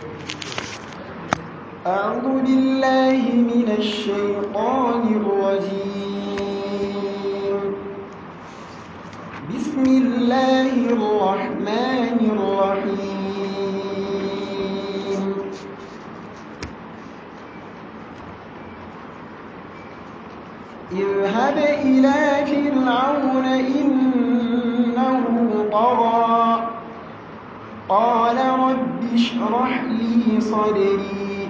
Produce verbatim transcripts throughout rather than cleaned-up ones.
أعوذ بالله من الشيطان الرجيم. بسم الله الرحمن الرحيم. اذهب إلى فرعون إنه طغى قال رب اشرح لي صدري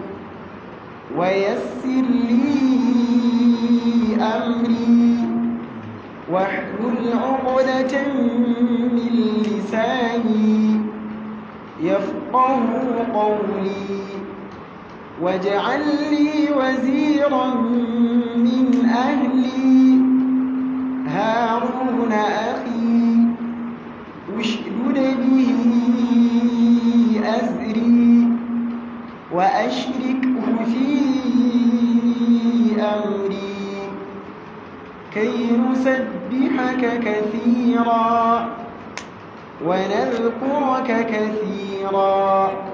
ويسر لي أمري واحلل عقدة من لساني يفقهوا قولي واجعل لي وزيرا من أهلي هارون أخي اشدد به أزري وأشركه في أمري كي نسبحك كثيرا ونذكرك كثيرا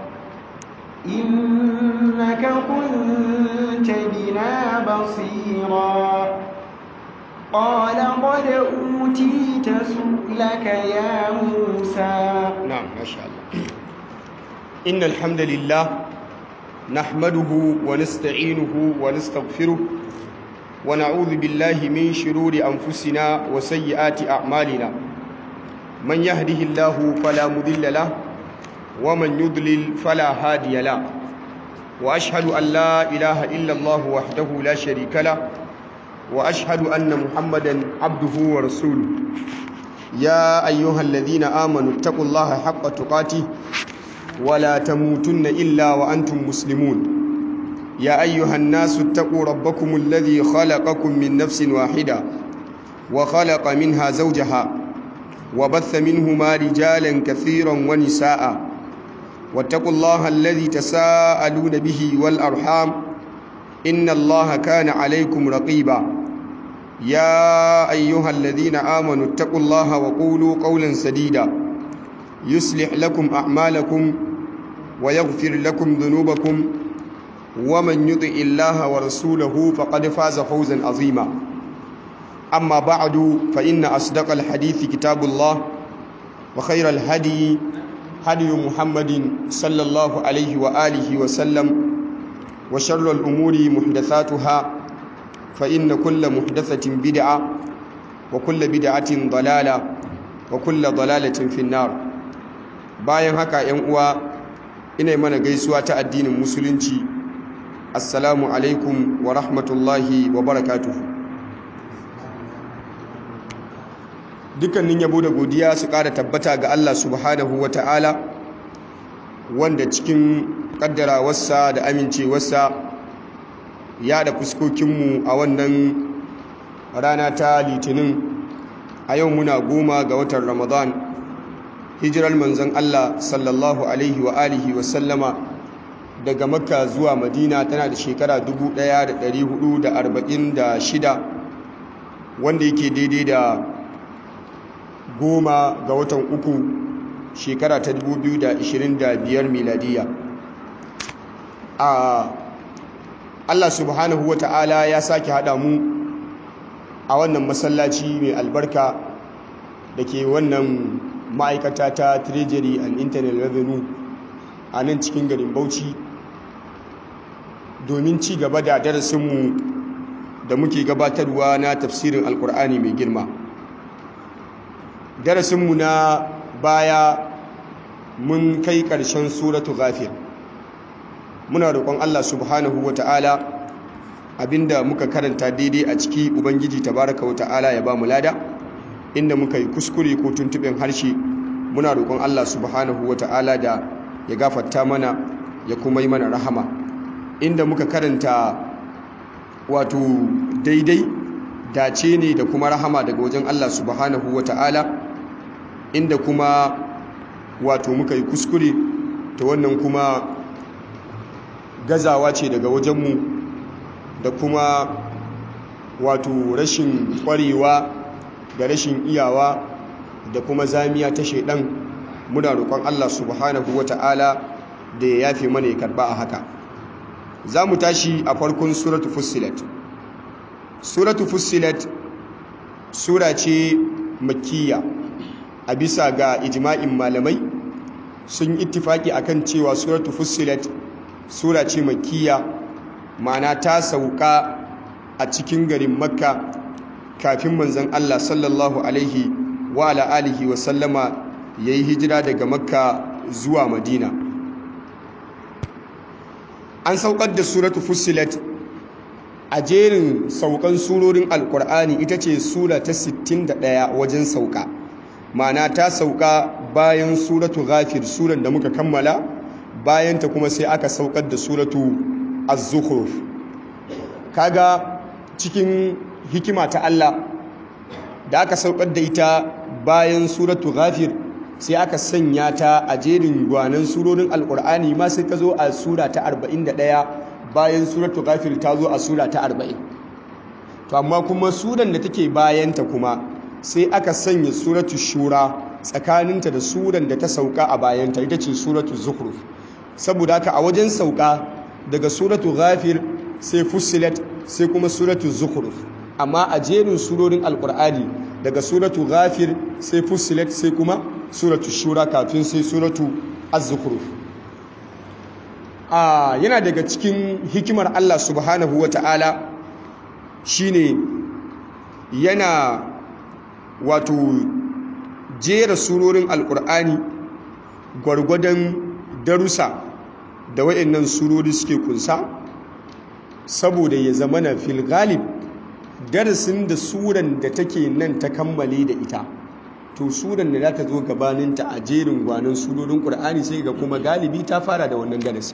إنك كنت بنا بصيرا قال قد أوتيت سؤلك يا موسى. نعم ما شاء الله. إن الحمد لله نحمده ونستعينه ونستغفره ونعوذ بالله من شرور أنفسنا وسيئات أعمالنا من يهده الله فلا مضل له ومن يضلل فلا هادي له وأشهد أن لا إله إلا الله وحده لا شريك له وأشهد أن محمدا عبده ورسوله يا أيها الذين آمنوا اتقوا الله حق تقاته ولا تموتن إلا وأنتم مسلمون يا أيها الناس اتقوا ربكم الذي خلقكم من نفس واحدة وخلق منها زوجها وبث منهما رجالا كثيرا ونساء واتقوا الله الذي تساءلون به والأرحام إن الله كان عليكم رقيبا يا أيها الذين آمنوا اتقوا الله وقولوا قولا سديدا يصلح لكم أعمالكم ويغفر لكم ذنوبكم ومن يطع الله ورسوله فقد فاز فوزا عظيما أما بعد فإن أصدق الحديث كتاب الله وخير الهدي هدي محمد صلى الله عليه وآله وسلم وشر الأمور محدثاتها فإن كل محدثة بدعة وكل بدعة ضلالة وكل ضلالة في النار. bayan haka ‘yan uwa ina mana gaisuwa ta addinin musulunci assalamu alaikum wa rahmatullahi wa barakatuhu. dukkanin yabo da godiya su ƙara tabbata ga Allah subhanahu wa ta'ala wanda cikin ƙaddarawarsa da amincewarsa ya da fuskokinmu a wannan rana ta litinin a yau muna goma ga watan ramadan hijirar manzon Allah sallallahu alaihi wa alihi wa sallama daga makka zuwa madina tana da shekara dubu ɗaya da ɗari hudu da arba'in da shida wanda yake daidai da goma ga watan uku shekara ta dubu biyu da ashirin da biyar miladiya. a Allah subhanahu wa ta'ala ya sake haɗa mu a wannan masallaci mai albarka da ke wannan ma'aikata ta Treasury and Internal Revenue a nan cikin garin Bauchi domin ci gaba da darasinmu da muke gabatarwa na tafsirin Alkur'ani mai girma. Darasinmu na baya mun kai ƙarshen suratu Ghafir. Muna roƙon Allah subhanahu wa ta'ala abinda muka karanta daidai a ciki Ubangiji tabaraka wa ta'ala ya ba mu lada, inda muka yi kuskure ko tuntuɓin harshe muna roƙon Allah subhanahu wa ta'ala da ya gafarta mana ya kuma yi mana rahama. Inda muka karanta wato daidai dace ne da kuma rahama daga wajen Allah subhanahu wa ta'ala, inda kuma wato muka yi kuskure ta wannan kuma gazawa ce daga wajenmu da kuma wato rashin ƙwarewa da rashin iyawa da kuma zamiya ta shaidan. Muna roƙon Allah subhanahu wata'ala da ya yafe mana ya karba a haka. Za mu tashi a farkon suratu Fussilat. Suratu Fussilat sura ce makkiya, a bisa ga ijma'in malamai sun ittifaki akan cewa suratu Fussilat sura ce makkiya, ma'ana ta sauka a cikin garin Makka kafin manzon Allah sallallahu alaihi wa ala alihi wa sallama yayi hijira daga Makka zuwa Madina. An saukar da suratu Fussilat a jerin saukan surorin Alkur'ani ita ce sura ta sittin da ɗaya wajen sauka, ma'ana ta sauka bayan suratu Ghafir, suran da muka kammala, bayan ta kuma sai aka saukar da suratu Az-Zukhruf. Kaga cikin hikima ta Allah da aka saukar da ita bayan suratu Ghafir, sai aka sanya ta a jerin gwanan surorin Alkur'ani ma sai ta zo a sura ta arba'in da ɗaya, bayan suratu Ghafir ta zo a sura ta arba'in. To amma kuma suran da take bayanta kuma sai aka sanya suratu Shura tsakaninta da suran da ta sauka a bayanta, ita ce suratu Zukhruf. Saboda haka a wajen sauka daga suratu Ghafir sai Fussilat sai kuma suratu Zukhruf, amma a jerin surorin Alkur'ani daga suratu Ghafir sai Fussilat sai kuma suratu Shura kafin sai suratu Az-Zukhruf. Ah, yana daga cikin hikimar Allah subhanahu wata'ala shine yana wato jera surorin Alkur'ani gwargwadon darussa da wayannan surori suke kunsa, saboda ya zamana fil ghalib darasin da suran da take nan ta kammale da ita, to suran da za ta zo gabaninta a jerin gwanon surorin Qur'ani sai ga kuma galibi ta fara da wannan darasi.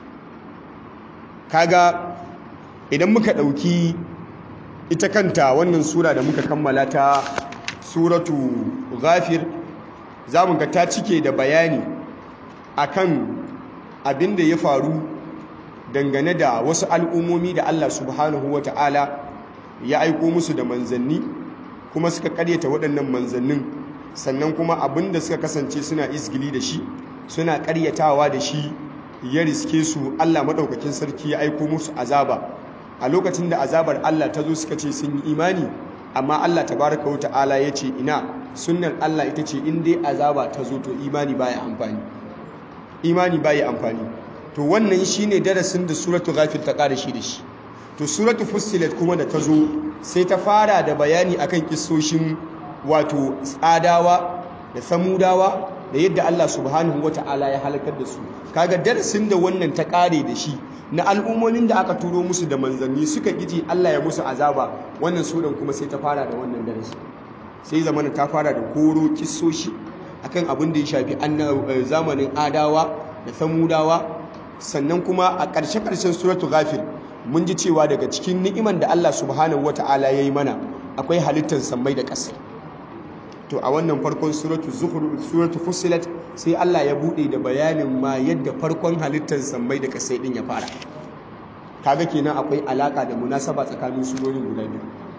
Kaga idan muka ɗauki ita kanta wannan sura da muka kammala ta suratu Ghafir, za mu ga ta cike da bayani akan abin da ya faru dangane da wasu al'ummomi da Allah subhanahu wa ta'ala ya aiko musu da manzanni kuma suka karyata waɗannan manzannin, sannan kuma abin da suka kasance suna isgili da shi, suna karyatawa da shi, ya riske su. Allah maɗaukakin sarki ya aiko musu azaba. A lokacin da azabar Allah ta zo suka ce sun yi imani, amma Allah tabaraka wa ta'ala ya ce ina, sunnar Allah ita ce in dai azaba ta zo to imani baya amfani, imani baya amfani. To wannan shine darasin da suratu Ghafir ta ƙara shi da shi. To suratu Fussilat kuma da ta zo sai ta fara da bayani akan kissoshin wato Adawa da Samudawa da yadda Allah subhanahu wata'ala ya halakar da su. Kaga darasin da wannan ta kare da shi na al'ummomin da aka turo musu da manzanni suka giji Allah ya musu azaba, wannan suran kuma sai ta fara da wannan darasi. Sai zamanin ta fara da koro kissoshi akan abin da ya shafi zamanin Adawa da Samudawa. Sannan kuma a ƙarshe-ƙarshen suratu Ghafir mun ji cewa daga cikin ni'iman da Allah subhanahu wata'ala ya yi mana akwai halittar sammai da ƙasa. To a wannan farkon suratu Zukhruf, suratu Fussilat, sai Allah ya bude da bayanin ma yadda farkon halittar sammai da ƙasa din ya fara. Kaga kenan akwai alaka da munasaba tsakanin surorin guda biyu.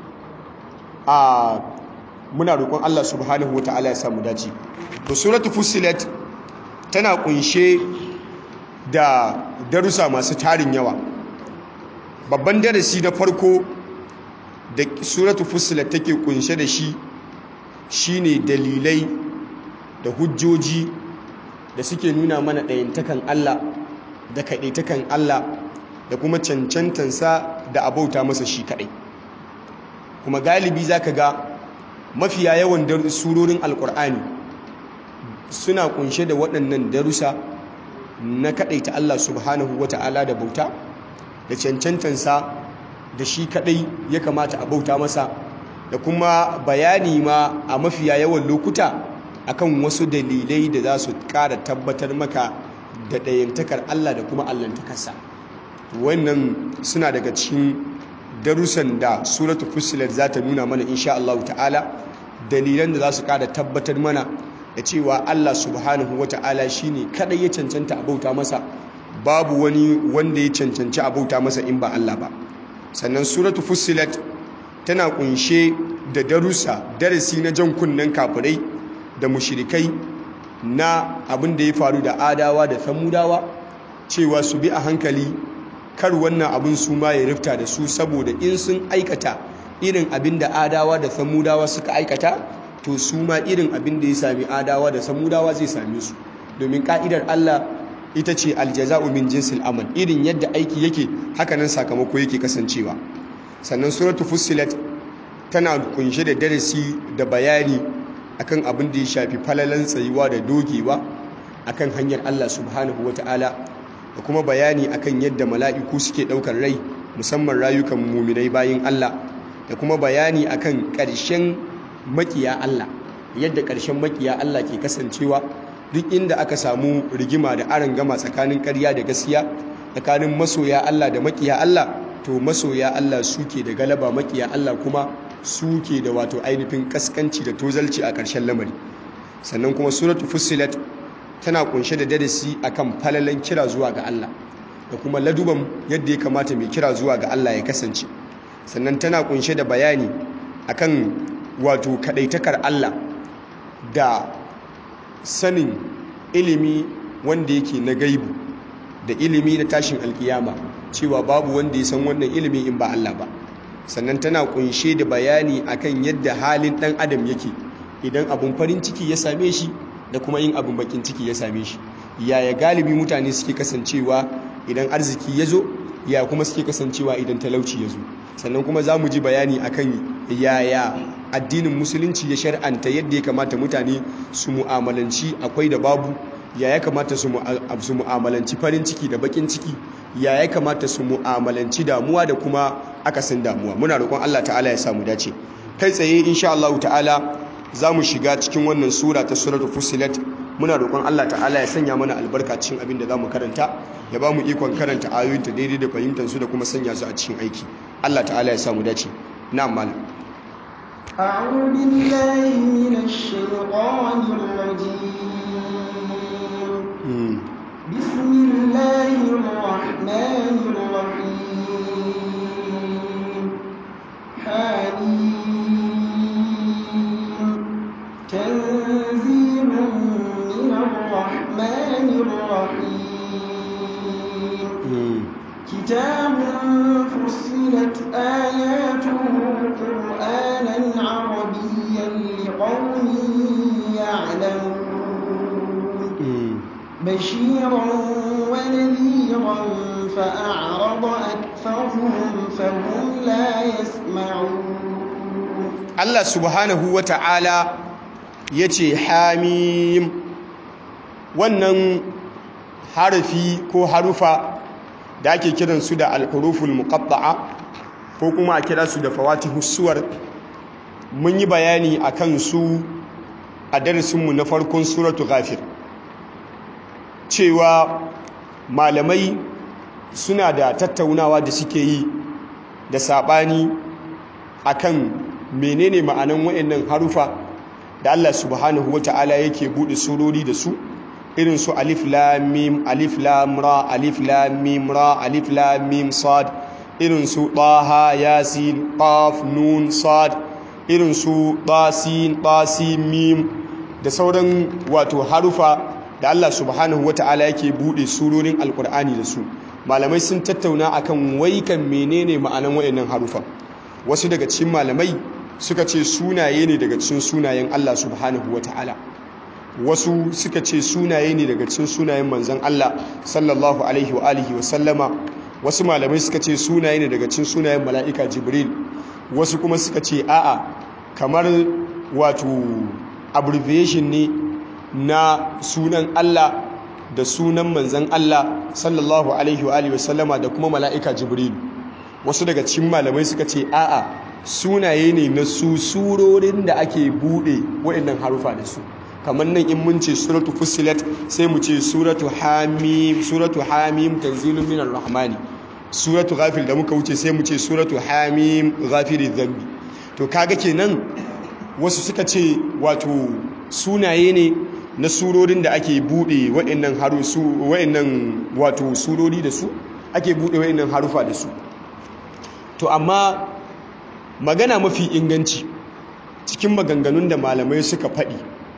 A muna roƙon Allah subhanahu wata'ala ya samu dace. To suratu Fussilat tana kunshe da darussa masu tarin yawa. Babban darasi na farko da suratu Fussilat take kunshe da shi shine dalilai da hujjoji da suke nuna mana ɗayantakan Allah da kaɗaitakan Allah da kuma cancantansa da abauta masa shi kaɗai. Kuma galibi za ka ga mafiya yawan surorin Alƙur'ani suna kunshe da waɗannan darussa na kaɗaita Allah subhanahu wata'ala da bauta da cancantansa da shi kaɗai ya kamata a bauta masa, da kuma bayani ma a mafiya yawan lokuta akan wasu dalilai da za su ƙara tabbatar maka da ɗayantakar Allah da kuma allantakarsa. Wannan suna daga cikin darussan da suratu Fussilat za ta nuna mana insha Allah ta'ala, dalilan da za su ƙara tabbatar mana da cewa Allah subhanahu wata'ala shine kadai ya cancanta a bauta masa, babu wani wanda ya cancanci a bauta masa in ba Allah ba. Sannan suratu Fussilat tana kunshe da darussa, darasi na jan kunnen kafirai da mushrikai na abin da ya faru da Adawa da Samudawa cewa su bi a hankali kar wannan abin su ma ya rifta da su, saboda in sun aikata irin abin da adawa da samudawa suka aikata to su ma irin abin da ya sami adawa da samudawa zai same su, domin ka'idar Allah ita ce aljaza'u min jinsil amal, irin yadda aiki yake hakanan sakamako yake kasancewa. Sannan suratu fussilat tana kunshe da darasi da bayani akan abin da ya shafi falalan tsayuwa da dogewa akan hanyar Allah subhanahu wata'ala, da kuma bayani akan yadda mala'iku suke daukar rai, musamman rayukan muminai bayin Allah, da kuma bayani akan ƙarshen makiya Allah, yadda ƙarshen makiya Allah ke kasancewa duk inda aka samu rigima da arangama tsakanin ƙarya da gaskiya, tsakanin masoya Allah da makiya Allah, to masoya Allah suke da galaba, makiya Allah kuma suke da wato ainihin kaskanci da tozalci a ƙarshen lamari. Sannan kuma suratu fussilat tana kunshe da darasi akan falalan kira zuwa ga Allah da kuma laduban yadda ya kamata mai kira zuwa ga Allah ya kasance. Sannan tana kunshe da bayani akan wato kadaitakar Allah da sanin ilimi wanda yake na gaibu da ilimi na tashin alkiyama, cewa babu wanda ya san wannan ilimi in ba Allah ba. Sannan tana kunshe da bayani akan yadda halin dan adam yake idan abun farin ciki ya same shi da kuma yin abun bakin ciki ya same shi, yaya galibi mutane suke kasancewa idan arziki ya zo, ya kuma suke kasancewa idan talauci ya zo. Sannan kuma za mu ji bayani akan yaya addinin musulunci ya shar'anta yadda ya kamata mutane su mu'amalanci akwai da babu, ya ya kamata su mu'amalanci farin ciki da bakin ciki, ya ya kamata su mu'amalanci damuwa da kuma akasin damuwa. Muna roƙon Allah ta'ala ya samu dace. Kai tsaye insha Allah ta'ala za mu shiga cikin wannan sura ta suratul fussilat. Muna roƙon Allah ta'ala ya sanya mana albarka cikin abin da za mu karanta, ya ba mu ikon karanta ayoyinta daidai da fahimtar su da kuma sanya su a cikin aiki. Allah ta'ala ya samu dace. Na'am malam. أعوذ بالله من الشيطان الرجيم. بسم الله الرحمن الرحيم. حميم تنزيل من الرحمن الرحيم. كتاب فصلت آياته قرآنا عربيا لقوم يعلمون بشيرا ونذيرا فأعرض أكثرهم فهم لا يسمعون. الله سبحانه وتعالى يتي حميم، wannan harafi ko harufa da ake kiransu da al-huruful muqatta'a ko kuma a kira su da fawatihus suwar, mun yi bayani akan su a darasinmu na farkon suratu ghafir, cewa malamai suna da tattaunawa da suke yi da sabani akan menene ma'anan wayannan harufa da Allah subhanahu wata'ala yake bude surori da su, irin su alif lam mim, alif lam ra, alif lam mim ra, alif lam mim sad, irin su taha yasin qaf nun sad, irin su tasin tasim mim da sauran wato harufa da Allah subhanahu wata'ala yake bude surorin alkur'ani da su. Malamai sun tattauna akan wai kan menene ma'anan wayannan harufa. Wasu daga cikin malamai suka ce sunaye ne daga cikin sunayen Allah subhanahu wata'ala, wasu suka ce sunaye ne daga cikin sunayen manzon Allah sallallahu alaihi wa alihi wa sallama, wasu malamai suka ce sunaye ne daga cikin sunayen mala'ika Jibril, wasu kuma suka ce a'a kamar wato abbreviation ne na sunan Allah da sunan manzon Allah sallallahu alaihi wa alihi wa sallama da kuma mala'ika Jibril. Wasu daga cikin malamai suka ce a'a sunaye ne na su surorin da ake bude waɗannan harufa da su. Kamar nan in mun ce suratu fussilat sai mu ce suratu hamim, suratu hamim tanzilun minar rahmani. Suratu ghafir da muka wuce sai mu ce suratu hamim ghafiriz dhanbi. To kaga kenan wasu suka ce wato sunaye ne na surorin da ake bude waɗannan harusu waɗannan wato surori da su, ake bude waɗannan harufa da su. To amma magana mafi inganci cikin maganganun da malamai suka faɗi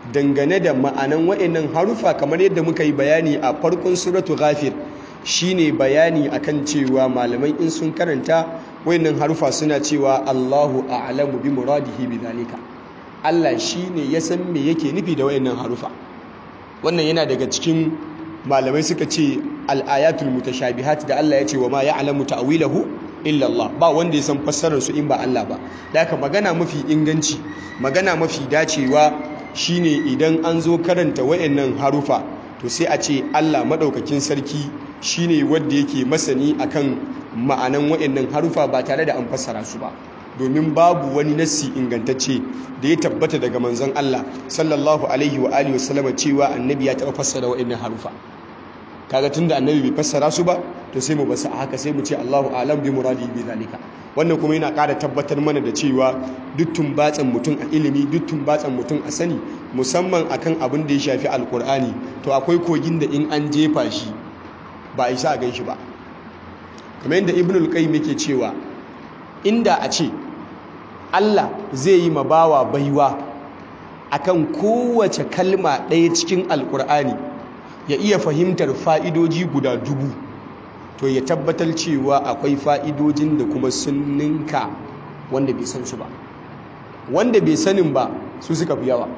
dangane da ma'anan waɗannan harufa kamar yadda muka yi bayani a farkon suratu ghafir shine bayani akan cewa malamai in sun karanta waɗannan harufa suna cewa Allahu a'lamu bi muradihi bidhalika, Allah shine ya san me yake nufi da waɗannan harufa. Wannan yana daga cikin malamai suka ce al-ayatul mutashabihat da Allah ya ce wa ma ya'lamu ta'wilahu illa Allah, ba wanda ya san fassarar su in ba Allah ba. Da haka magana mafi inganci, magana mafi dacewa shine idan an zo karanta wayannan harufa to sai a ce Allah madaukakin sarki shine wanda yake masani akan ma'anan wayannan harufa ba tare da an fassara su ba, domin babu wani nassi ingantacce da ya tabbata daga manzon Allah sallallahu alaihi wa alihi wasallama cewa annabi ya taɓa fassara wayannan harufa. Kaga tunda annabi bai fassara su ba to sai mu basu a haka, sai mu ce Allahu a'lam bi muradihi bi zalika. Wannan kuma yana ƙara tabbatar mana da cewa duk tumbatsan mutum a ilimi, duk tumbatsan mutum a sani, musamman akan abin da ya shafi alkur'ani, to akwai kogin da in an jefa shi ba a isa a ganshi ba. Kamar yadda Ibnul Qayyim yake cewa inda a ce Allah zai yi mabawa baiwa akan kowace kalma ɗaya cikin alkur'ani ya iya fahimtar fa'idoji guda dubu, to ya tabbatar cewa akwai fa'idojin da kuma sun ninka wanda bai san su ba. Wanda bai sanin ba su suka fi yawa.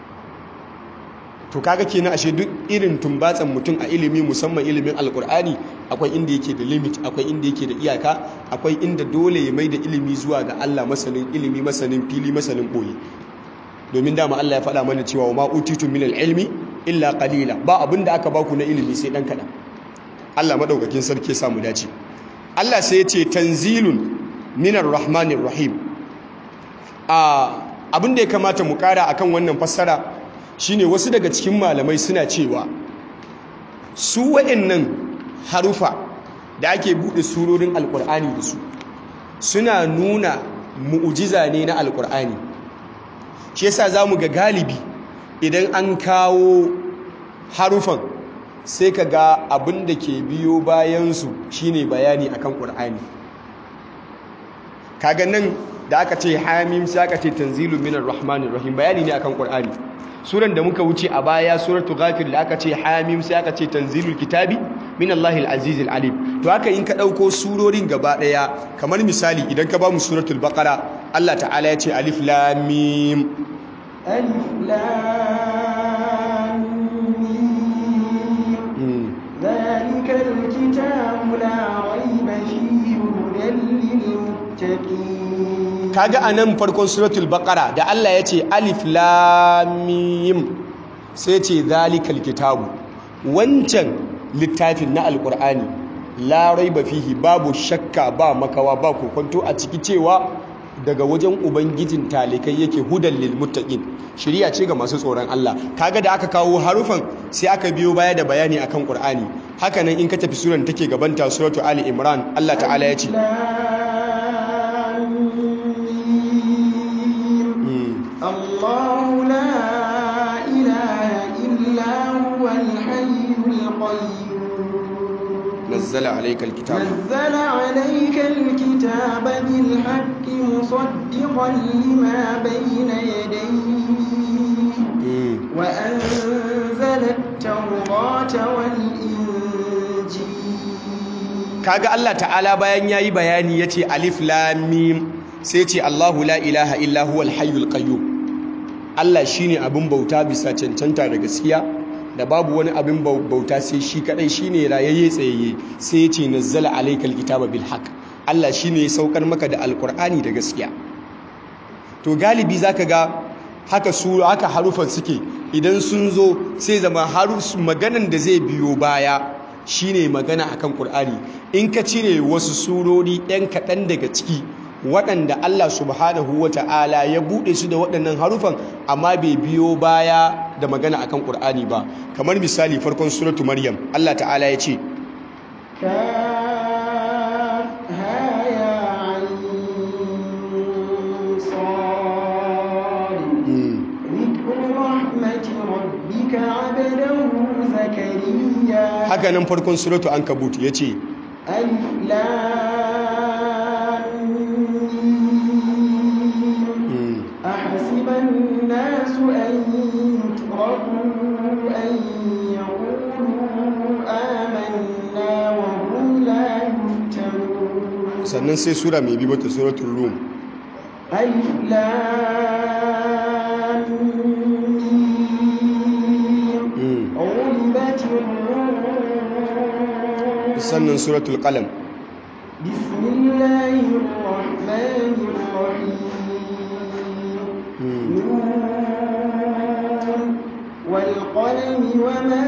To kaga kenan ashe duk irin tumbatsan mutum a ilimi, musamman ilimin alkur'ani, akwai inda yake da limit, akwai inda yake da iyaka, akwai inda dole ya mai da ilimi zuwa ga Allah, masanin ilimi, masanin fili, masanin boye. Domin dama Allah ya faɗa mana cewa wa ma utitu min ilmi illa qalila, ba abin da aka baku na ilimi sai dan kaɗan. Allah madaukakin sarki ya samu dace. Allah sai ya ce tanzilun minar rahmanir rahim. A abin da ya kamata mu kara akan wannan fassara shine wasu daga cikin malamai suna cewa su wa'annan harufa da ake bude surorin alkur'ani da su suna nuna mu'ujiza ne na alkur'ani. Shi yasa zamu ga galibi idan an kawo harufan sai ka ga abin da ke biyo bayansu shine bayani akan ƙur'ani. Kaga nan da aka ce hamim sai aka ce tanzilun minar rahmanir rahim, bayani ne akan ƙur'ani. Suran da muka wuce a baya suratul ghafir da aka ce hamim sai aka ce tanzilul kitabi minallahil azizil alim. To haka in ka dauko surorin gaba daya, kamar misali idan ka ba mu suratul baqara, Allah ta'ala ya ce alif lam mim. alif lam mim zalikal kitabu la rayba fihi hudan lil muttaqin. Kaga anan farkon suratul baqara da Allah ya ce alif lam mim sai ce zalikal kitabu, wancan littafin na alqur'ani la raiba fihi, babu shakka ba makawa ba kokonto a ciki cewa daga wajen ubangijin talikai yake, hudan lil muttaqin, shiriya ce ga masu tsoron Allah. Kaga da aka kawo harufan sai aka biyo baya da bayani akan qur'ani. Haka nan in ka tafi suran take gabanta suratu ali imran, Allah ta'ala ya ce Allahu la ilaha illa huwal hayyul qayyum nazzala alaykal kitaba nazzala alaykal kitaba bil haqqi musaddiqan lima bayna yadayhi wa anzala at-taurata wal injil. Kaga Allah ta'ala bayan yayi bayani yace alif lam mim sai ce Allahu la ilaha illa huwal hayyul qayyum. Allah shine abin bauta bisa cancanta da gaskiya, da babu wani abin bauta sai shi kadai, shine rayayye tsayayye. Sai yace nazzala alaykal kitaba bil haqq, Allah shine ya saukar maka da alqur'ani da gaskiya. To galibi zaka ga haka su haka harufan suke, idan sun zo sai zama haruf maganan da zai biyo baya shine magana akan qur'ani. In ka cire wasu surori ɗan kaɗan daga ciki waɗanda Allah subhanahu wa ta'ala ya buɗe su da waɗannan harufan, amma bai biyo baya da magana akan ƙur'ani ba. Kamar misali farkon suratu Maryam, Allah ta'ala ya ce haka nan farkon suratu Ankabut ya ce alif lam أحسب الناس أن sannan sai sura mai bi mata suratul rum alif lam mim ghulibatir rum sannan suratul qalam bismillahir rahmanir rahim wal qalami wama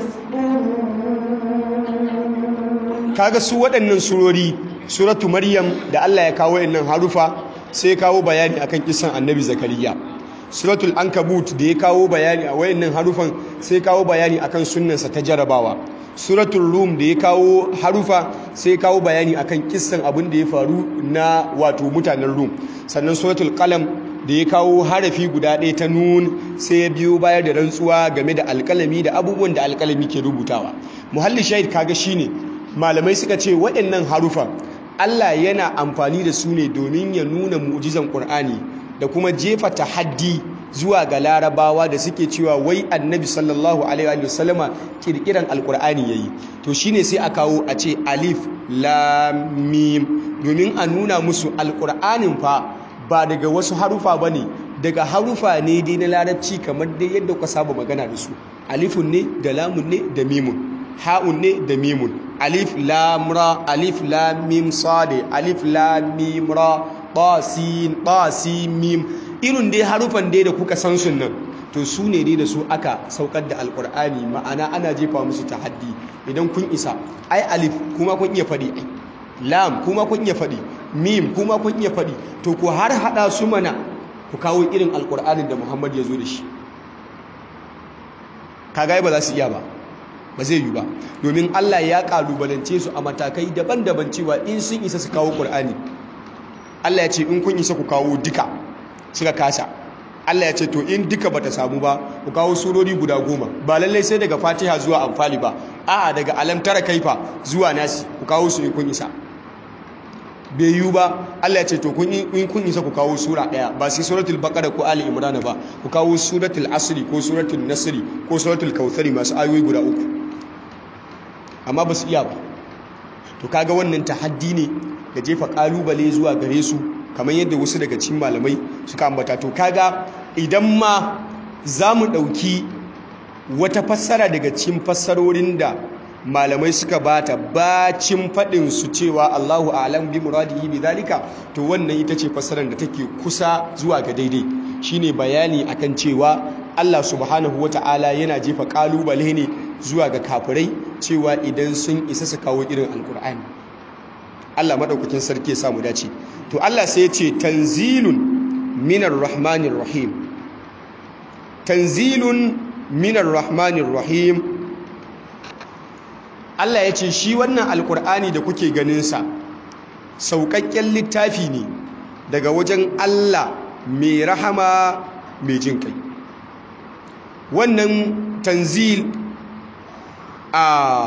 yasturun. kaga su waɗannan surori suratu maryam da Allah ya kawo waɗannan harufa sai ya kawo bayani akan kisan annabi zakariya. Suratul ankabut da ya kawo bayani a waɗannan harufan sai ya kawo bayani akan sunnansa ta jarabawa. Suratul rum da ya kawo harufa sai ya kawo bayani akan kissan abin da ya faru na wato mutanen rum. Sannan suratul qalam da ya kawo harafi guda ɗaya ta nun sai ya biyo bayar da rantsuwa game da alƙalami da abubuwan da alƙalami ke rubutawa. Muhalli shahid kaga shine malamai suka ce waɗannan harufa Allah yana amfani da su ne domin ya nuna mu'jizan Qur'ani da kuma jefa tahaddi zuwa ga larabawa da suke cewa wai annabi sallallahu alaihi wa sallama kirkiran alqur'ani yayi to shine sai a kawo a ce alif lam mim domin a nuna musu alqur'anin fa ba daga wasu harufa bane daga harufa ne dai na larabci kamar dai yadda ka saba magana da su alifun ne da lamun ne da mimun ha'un ne da mimun alif lam ra alif lam mim sad alif lam mim ra ba sin ba sin mim irin dai harufan dai da kuka san sun nan to su ne dai da su aka saukar da alqur'ani ma'ana ana jefa musu tahaddi idan kun isa ai alif kuma kun iya fadi ai lam kuma kun iya fadi mim kuma kun iya fadi to ku har hada su mana ku kawo irin alqur'anin da Muhammad ya zo da shi kaga ba za su iya ba ba zai yi ba domin Allah ya kalubalance su a matakai daban-daban cewa in sun isa su kawo Qur'ani Allah ya ce in kun isa ku kawo duka suka kasa Allah ya ce to in duka bata samu ba ku kawo surori guda goma ba lallai sai daga Fatiha zuwa Anfali ba a'a daga Alam tara kaifa zuwa Nasi ku kawo su in kun isa bai yi ba Allah ya ce to kun in kun isa ku kawo sura daya ba sai suratul baqara ko ali imran ba ku kawo suratul asri ko suratul nasri ko suratul kautsari masu ayoyi guda uku amma ba su iya ba to kaga wannan tahaddi ne da jefa kalubale zuwa gare su kamar yadda wasu daga cikin malamai suka ambata to kaga idan ma za mu ɗauki wata fassara daga cikin fassarorin da malamai suka bata bacin faɗin su cewa Allahu a'lam bi muradihi bi zalika to wannan ita ce fassarar da take kusa zuwa ga daidai shine bayani akan cewa Allah subhanahu wata'ala yana jefa kalubale ne zuwa ga kafirai cewa idan sun isa su kawo irin alkur'ani Allah madaukakin sarki ya samu dace to Allah sai ya ce tanzilun minar rahmanir rahim tanzilun minar rahmanir rahim Allah ya ce shi wannan alkur'ani da kuke ganinsa sauƙaƙƙen littafi ne daga wajen Allah mai rahama mai jin kai wannan tanzil a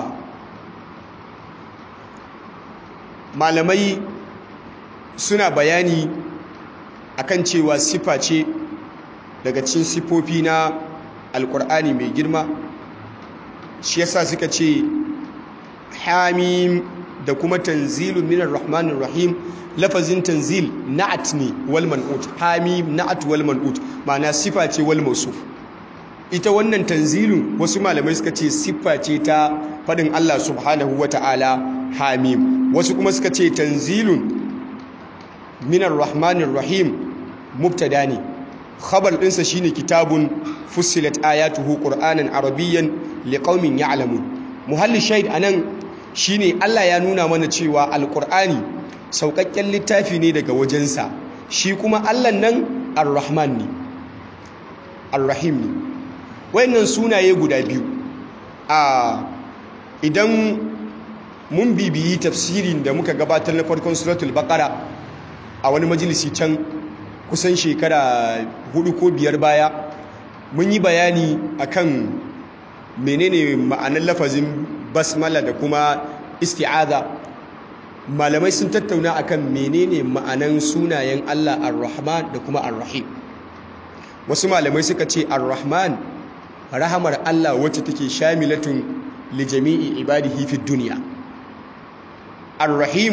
malamai suna bayani akan cewa sifa ce daga cikin sifofi na alkur'ani mai girma shi yasa suka ce hamim da kuma tanzilun minar rahmanir rahim lafazin tanzil na'at ne wal man'ut hamim na'at wal man'ut ma'ana sifa ce wal mawsuf ita wannan tanzilun wasu malamai suka ce sifa ce ta fadin Allah subhanahu wata'ala hamim wasu kuma suka ce tanzilun minar rahmanir rahim mubtada ne khabar dinsa shine kitabun fussilat ayatuhu qur'anan arabiyyan liqaumin ya'lamun muhalli shahid anan shine Allah ya nuna mana cewa alqur'ani sauƙaƙƙen littafi ne daga wajensa shi kuma Allah nan ar-rahman ne ar-rahim ne wayannan sunaye guda biyu a idan mun bibiyi tafsirin da muka gabatar na farkon suratul baqara a wani majalisi can kusan shekara hudu ko biyar baya mun yi bayani akan menene ma'anar lafazin basmala da kuma isti'aza malamai sun tattauna akan menene ma'anan sunayen Allah ar-Rahman da kuma ar-Rahim wasu malamai suka ce ar-Rahman rahamar Allah wacce take shamilatun li jami'i ibadihi fid dunya ar-Rahim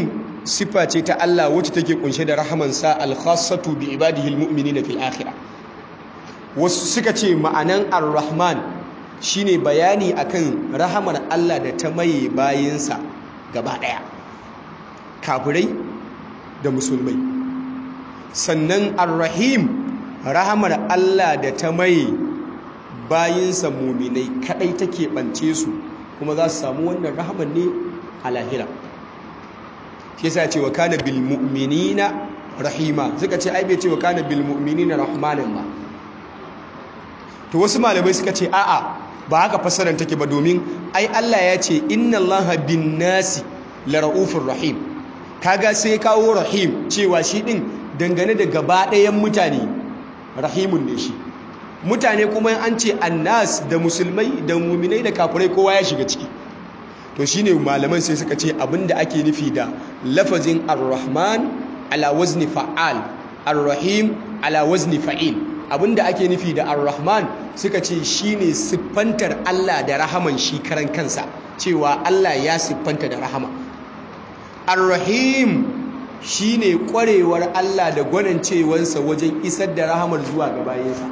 siffa ce ta Allah wacce take kunshe da rahamansa al-khassatu bi ibadihi al-mu'minina fil akhirah. Wasu suka ce ma'anan ar-rahman shine bayani akan rahamar Allah da ta maye bayinsa gaba daya, kafirai da musulmai. Sannan ar-rahim rahamar Allah da ta maye bayinsa muminai kadai take bance su, kuma za su samu wannan rahamar ne a lahira. Shi yasa ce wa kana bil mu'minina rahima, suka ce ai bai ce wa kana bil mu'minina rahmanan ba. To wasu malamai suka ce a'a ba haka fassarar take ba, domin ai Allah ya ce inna Allaha bin nasi la raufur rahim. Kaga sai kawo rahim cewa shi din dangane da gaba ɗayan mutane rahimun ne shi. Mutane kuma an ce annas da musulmai da muminai da kafirai kowa ya shiga ciki. To shine malaman sai suka ce abinda ake nufi da lafazin ar-rahman ala wazni fa'al, ar-rahim ala wazni fa'il. Abinda ake nufi da ar-rahman suka ce shine siffantar Allah da rahaman shi karan kansa, cewa Allah ya siffanta da rahama. Ar-rahim shine kwarewar Allah da gwanancewansa wajen isar da rahamar zuwa ga bayinsa.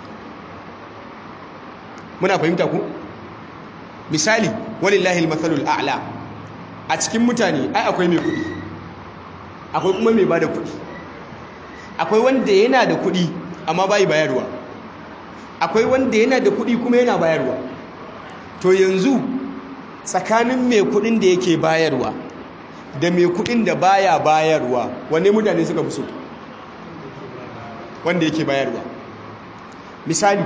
Muna fahimta ku? Misali, walillahi al-mathalul a'la. A cikin mutane ai akwai mai kuɗi, akwai kuma mai bada kuɗi. Akwai wanda yana da kuɗi amma bai bayarwa, akwai wanda yana da kuɗi kuma yana bayarwa. To yanzu tsakanin mai kuɗin da yake bayarwa da mai kuɗin da baya bayarwa, wanne mutane suka fi so? Wanda yake bayarwa. Misali,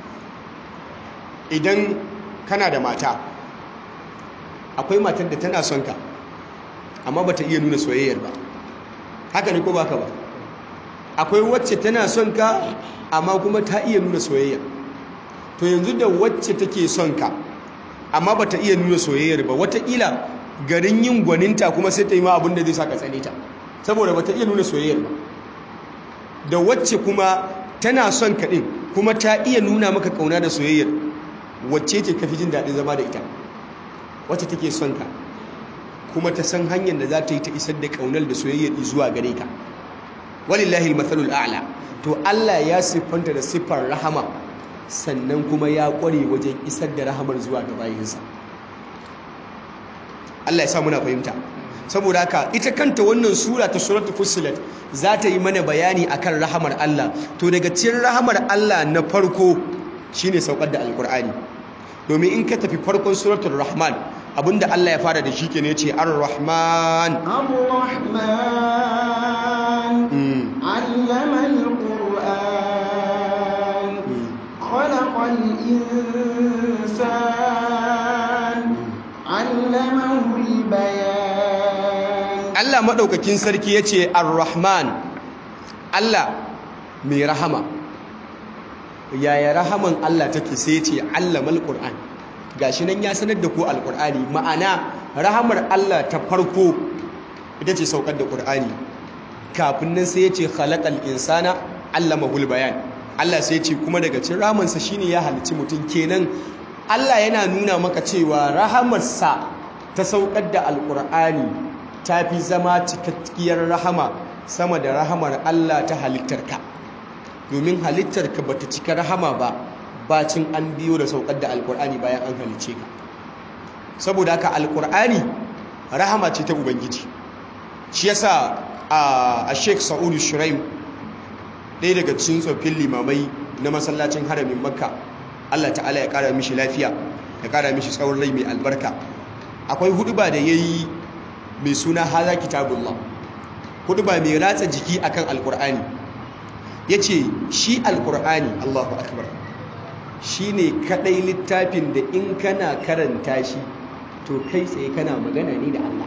idan kana da mata, akwai matan da tana son ka amma bata iya nuna soyayyar ba, haka ne ko baka ba? Akwai wacce tana son ka amma kuma ta iya nuna soyayya. To yanzu da wacce take son ka amma bata iya nuna soyayyar ba, wataƙila garin yin gwaninta kuma sai ta yi ma abin da zai sa ka tsane ta, saboda bata iya nuna soyayyar ba. Da wacce kuma tana son ka ɗin kuma ta iya nuna maka ƙauna da soyayyar, wacce ce ka fi jin daɗin zama da ita? Wacce take son ka kuma ta san hanyar da za ta yi ta isar da ƙaunar da soyayyar zuwa gare ka. Walillahi al-mathalul a'la. To Allah ya siffanta da siffar rahama, sannan kuma ya ƙware wajen isar da rahamar zuwa ga bayinsa. Allah ya sa muna fahimta. Saboda haka ita kanta wannan sura ta suratul fussilat za ta yi mana bayani akan rahamar Allah. To daga cikin rahamar Allah na farko shine saukar da alkur'ani. Domin in ka tafi farkon suratul rahman, abinda Allah ya fara da shi ke ne ce ar-rahman ar-rahman allama al-qur'an khalaqal insan allamahu al-bayan. Allah madaukakin sarki yace ar-rahman, Allah mai rahama. Yaya rahaman Allah take? Sai ce allamal qur'an. Gashi nan ya sanar da ku alqur'ani, ma'ana rahamar Allah ta farko ita ce saukar da qur'ani. Kafin nan sai ya ce khalaqal insana allamahul bayan. Allah sai ya ce kuma daga cikin rahamansa shine ya halicci mutum. Kenan Allah yana nuna maka cewa rahamarsa ta saukar da alqur'ani ta fi zama cikakkiyar rahama sama da rahamar Allah ta halittarka. Domin halittarka bata cika rahama ba bacin an biyo da saukar da alkur'ani bayan an halicce ka. Saboda haka alkur'ani rahama ce ta ubangiji. Shi yasa a Sheikh Sa'udu Shuraim, ɗaya daga cikin tsoffin limamai na masallacin haramin Makka, Allah ta'ala ya ƙara mishi lafiya, ya ƙara mishi tsawon rai mai albarka, akwai huduba da yayi mai suna haza kitabullah, huduba mai ratsa jiki akan alkur'ani. Yace shi alkur'ani, Allahu akbar, shine kadai littafin da in kana karanta shi to kai tsaye kana magana ne da Allah.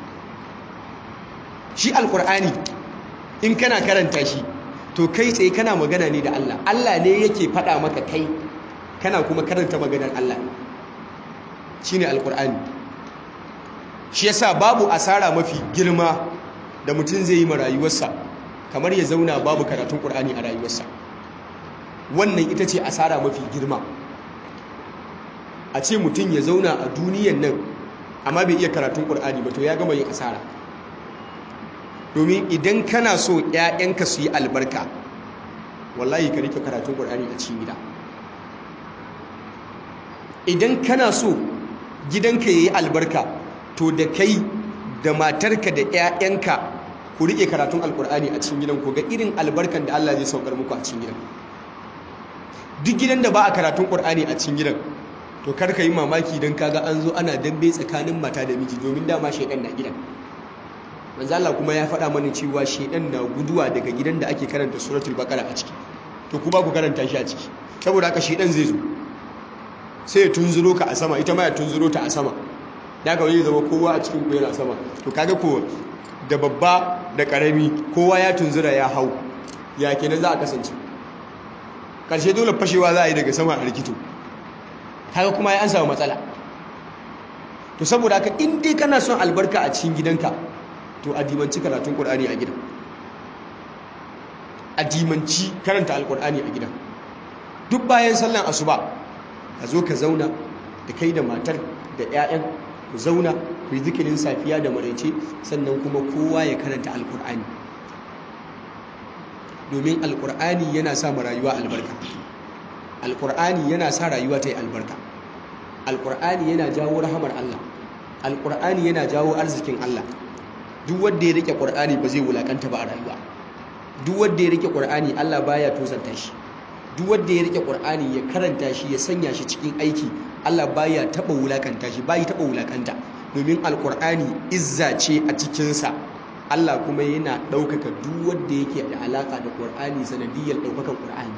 Shi alkur'ani in kana karanta shi to kai tsaye kana magana ne da Allah. Allah ne yake faɗa maka kai, kana kuma karanta maganar Allah. Shine alkur'ani. Shi yasa babu asara mafi girma da mutum zai yi ma rayuwarsa kamar ya zauna babu karatun Qur'ani a rayuwarsa. Wannan ita ce asara mafi girma. A ce mutum ya zauna a duniyan nan amma bai iya karatun Qur'ani ba, to ya gama yin asara. domin idan kana so ƴaƴanka su yi albarka wallahi ka rike karatun Qur'ani a cikin gida idan kana so gidanka yayi albarka to da kai da matarka da ƴaƴanka ku rike karatun alkur'ani a cikin gidan ku ga irin albarkan da Allah zai saukar muku a cikin gidan duk gidan da ba a karatun Qur'ani a cikin gidan to kar ka yi mamaki dan kaga an zo ana dambe tsakanin mata da miji domin dama shedan na gidan manzo Allah kuma ya faɗa mana cewa shedan na guduwa daga gidan da ake karanta suratul baqara a ciki to ku ba ku karanta shi a ciki saboda haka shedan zai zo sai ya tunzuro ka a sama ita ma ya tunzuro ta a sama daga wani zama kowa a cikin ku yana sama to kaga ko da babba da karami kowa ya tunzura ya hau ya kenan za a kasance karshe dole fashewa za a yi daga sama a rikito haka kuma ya an samu matsala to saboda haka in dai kana son albarka a cikin gidanka to adimanci karatun Qur'ani a gidan adimanci karanta alqur'ani a gidan duk bayan sallan asuba ka zo ka zauna da kai da matar da 'ya'yan ku zauna ku yi zikirin safiya da maraice sannan kuma kowa ya karanta alkur'ani domin alkur'ani yana sa rayuwa albarka alkur'ani yana sa rayuwa ta yi albarka alkur'ani yana jawo rahamar Allah alkur'ani yana jawo arzikin Allah duk wanda ya rike qur'ani ba zai wulakanta ba a rayuwa duk wanda ya rike qur'ani Allah baya tozanta shi duk wanda ya rike qur'ani ya karanta shi ya sanya shi cikin aiki Allah baya taba wulakanta shi bai taba wulakanta domin alqur'ani izza ce a cikin sa Allah kuma yana daukaka duk wanda yake da alaka da qur'ani sanadiyar daukakan qur'ani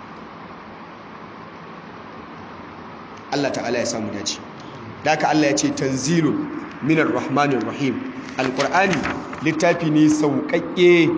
Allah ta'ala ya samu dace daka Allah ya ce tanzilun minar rahmanir rahim alqur'ani littafi ne sauƙaƙe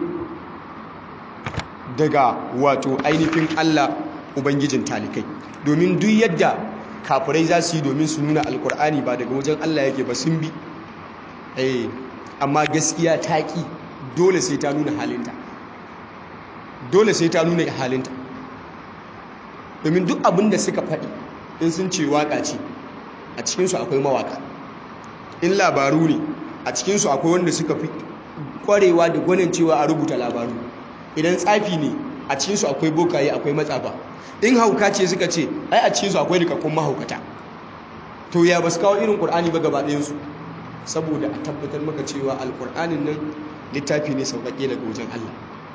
daga wato ainihin Allah ubangijin talikai domin duk yadda kafirai za su yi domin su nuna alkur'ani ba daga wajen Allah yake ba sun bi eh amma gaskiya ta ki dole sai ta nuna halinta dole sai ta nuna halinta domin duk abin da suka faɗi in sun ce waka ce a cikinsu akwai mawaka in labaru ne a cikinsu akwai wanda suka fi kwarewa da gwanin cewa a rubuta labaru idan tsafi ne a cikinsu akwai bokaye akwai matsafa in hauka ce suka ce ai a cikinsu akwai rikakkun mahaukata to ya ba su kawo irin ƙur'ani ba gaba ɗayansu saboda a tabbatar maka cewa alƙur'anin nan littafi ne sauƙaƙe daga wajen Allah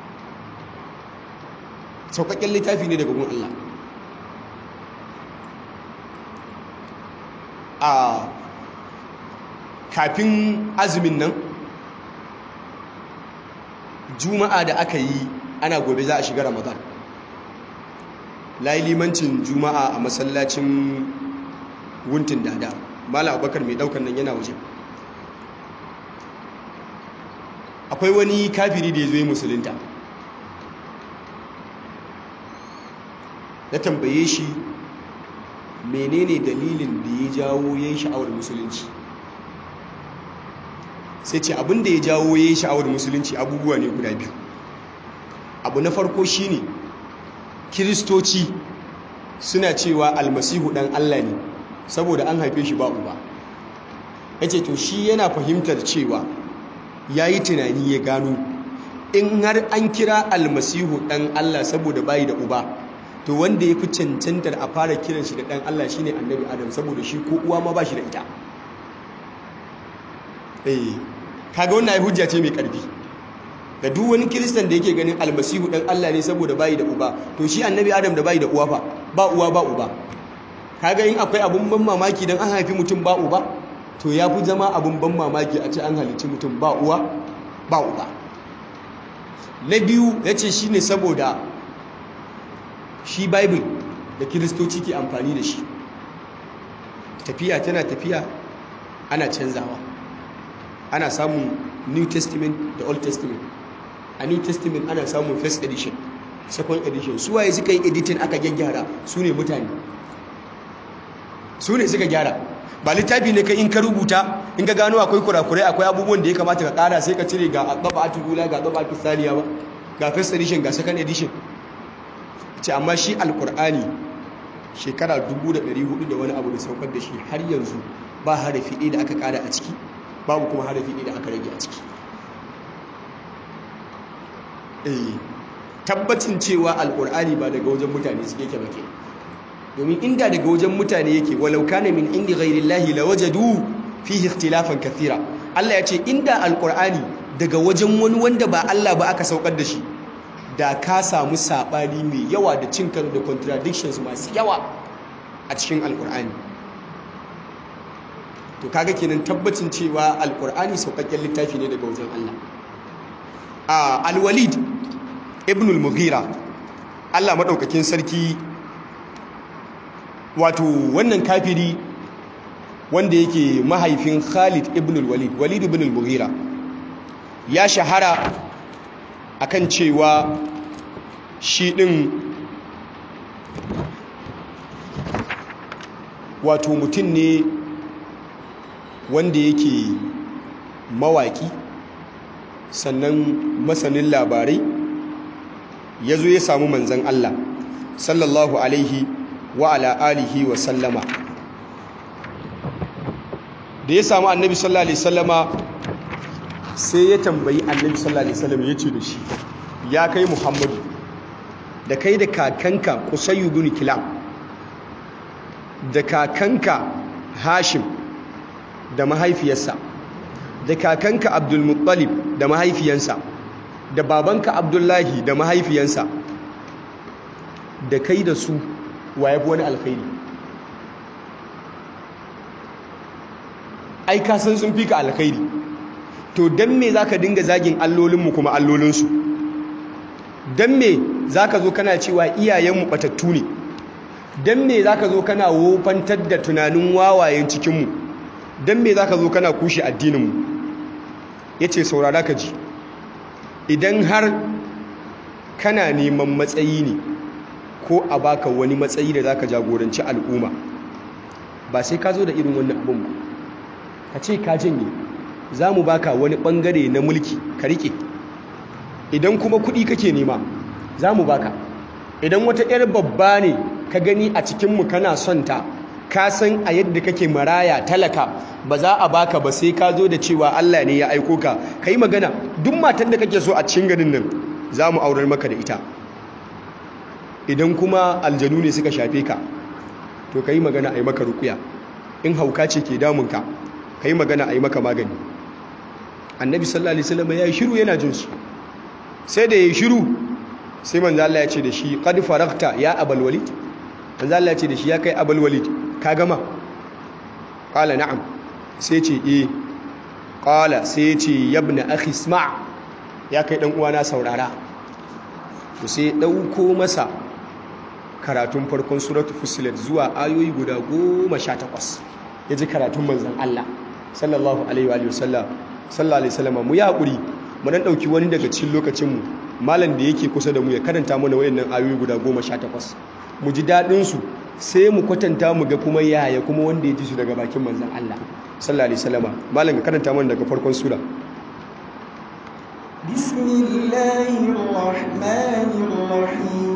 sauƙaƙen littafi ne daga wajen Allah a kafin azumin nan juma'a da aka yi ana gobe za a shiga ramadan layi limancin juma'a a masallacin wuntin dada mala abubakar mai daukan nan yana waje akwai wani kafiri da ya zo yi musulunta na tambaye shi menene dalilin da ya jawo ya yi sha'awar musulunci sai ce abin da ya jawo ya yi sha'awar musulunci abubuwa ne guda biyu abu na farko shine kiristoci suna cewa almasihu dan Allah ne saboda an haife shi ba uba yace to shi yana fahimtar cewa yayi tunani ya gano in har an kira almasihu dan Allah saboda bayi da uba to wanda yafi cancantar a fara kiran shi da dan Allah shine annabi Adam saboda shi ko uwa ma ba shi da ita eh kaga wannan ai hujja ce mai karfi da duk wani kiristan da yake ganin almasihu dan Allah ne saboda bayi da uba to shi annabi Adam da bayi da uwa fa ba uwa ba uba kaga in akwai abun ban mamaki dan an haifi mutum ba uba to yafi zama abun ban mamaki a ce an halicci mutum ba uwa ba uba na biyu yace shine saboda shi bible da kiristoci ke amfani da shi tafiya tana tafiya ana canzawa ana samun new testament da old testament a new testament ana samun first edition second edition su waye suka yi editing aka gyaggyara su ne mutane su ne suka gyara ba littafi ne kai in ka rubuta in ka gano akwai kurakurai akwai abubuwan da ya kamata ka kara sai ka cire ga tabbatul ula ga tabbatul thaniya ba ga first edition ga second edition ce amma shi alkur'ani shekara dubu da ɗari hudu da wani abu da saukar da shi har yanzu ba harafi ɗaya da aka kara a ciki babu kuma harafi ɗaya da aka rage a ciki eh tabbacin cewa alqur'ani ba daga wajen mutane suke yake ba ke domin inda daga wajen mutane yake walau kana min indi ghairillahi lawajadu fihi ikhtilafan kathira Allah ya ce inda alqur'ani daga wajen wani wanda ba Allah ba aka saukar da shi da ka samu sabani mai yawa da cin karo da contradictions masu yawa a cikin alqur'ani to kaga kenan tabbacin cewa alqur'ani saukakken littafi ne daga wajen Allah a al-walid ibn al-mughira Allah madaukakin sarki wato wannan kafiri wanda yake mahaifin Khalid ibn al-Walid Walid ibn al-Mughira ya shahara akan cewa shi din wato mutum ne wanda yake mawaki sannan masanin labarai ya zo ya samu manzan Allah sallallahu alaihi wa ala alihi wa sallama da ya samu annabi sallallahu alaihi sallama sai ya tambayi annabi sallallahu alaihi sallama ya ce da shi ya kai Muhammadu da kai da kakanka Qusayyu bin Kilab da kakanka Hashim da mahaifiyarsa da kakanka Abdul Muttalib da mahaifiyansa da babanka Abdullahi da mahaifiyansa da kai da su wa ya fi wani alkhairi ai ka san sun fi ka alkhairi to dan me zaka dinga zagin allolinmu kuma allolinsu dan me zaka zo kana cewa iyayenmu batattu ne dan me zaka zo kana wofantar da tunanin wawayen cikinmu dan me zaka zo kana kushe addininmu yace saurara ka ji idan har kana neman matsayi ne ko a baka wani matsayi da zaka jagoranci al'umma ba sai ka zo da irin wannan abun ba ka ce ka janye za mu baka wani bangare na mulki ka rike idan kuma kuɗi kake nema za mu baka idan wata 'yar babba ne ka gani a cikinmu kana son ta ka san a yadda kake maraya talaka ba za a baka ba sai ka zo da cewa Allah ne ya aiko ka ka yi magana duk matan da kake so a cikin garin nan za mu aurar maka da ita idan kuma aljanu ne suka shafe ka to ka yi magana a yi maka rukuya in hauka ce ke damunka ka yi magana a yi maka magani annabi sallallahu alaihi wasallam ya yi shiru yana jin su sai da ya yi shiru sai manzo Allah ya ce da shi qad faragta ya abul walid manzo Allah ya ce da shi ya kai abul walid ka gama qala na'am sai ce eh qala sai ce yabna akhi isma' ya kai dan uwana saurara to sai dauko masa karatun farkon suratu fusilat zuwa ayoyi guda goma sha takwas ya ji karatun manzon Allah sallallahu alaihi wa sallam sallallahu alaihi wasallam mu ya hakuri mu dan dauki wani daga cikin lokacin mu malam da yake kusa da mu ya karanta mana wayannan ayoyi guda goma sha takwas mu ji dadin su sai mu kwatanta mu ga kuma yaya kuma wanda ya ji su daga bakin manzon Allah sallallahu alaihi wasallam malam ka karanta mana daga farkon sura bismillahir rahmanir rahim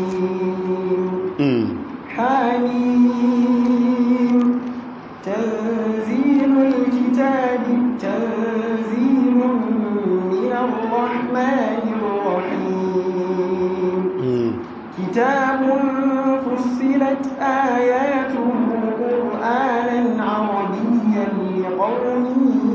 حميم تنزيل الكتاب تنزيل من الرحمن الرحيم كتاب فصلت آياته قرآنا عربيا لقوم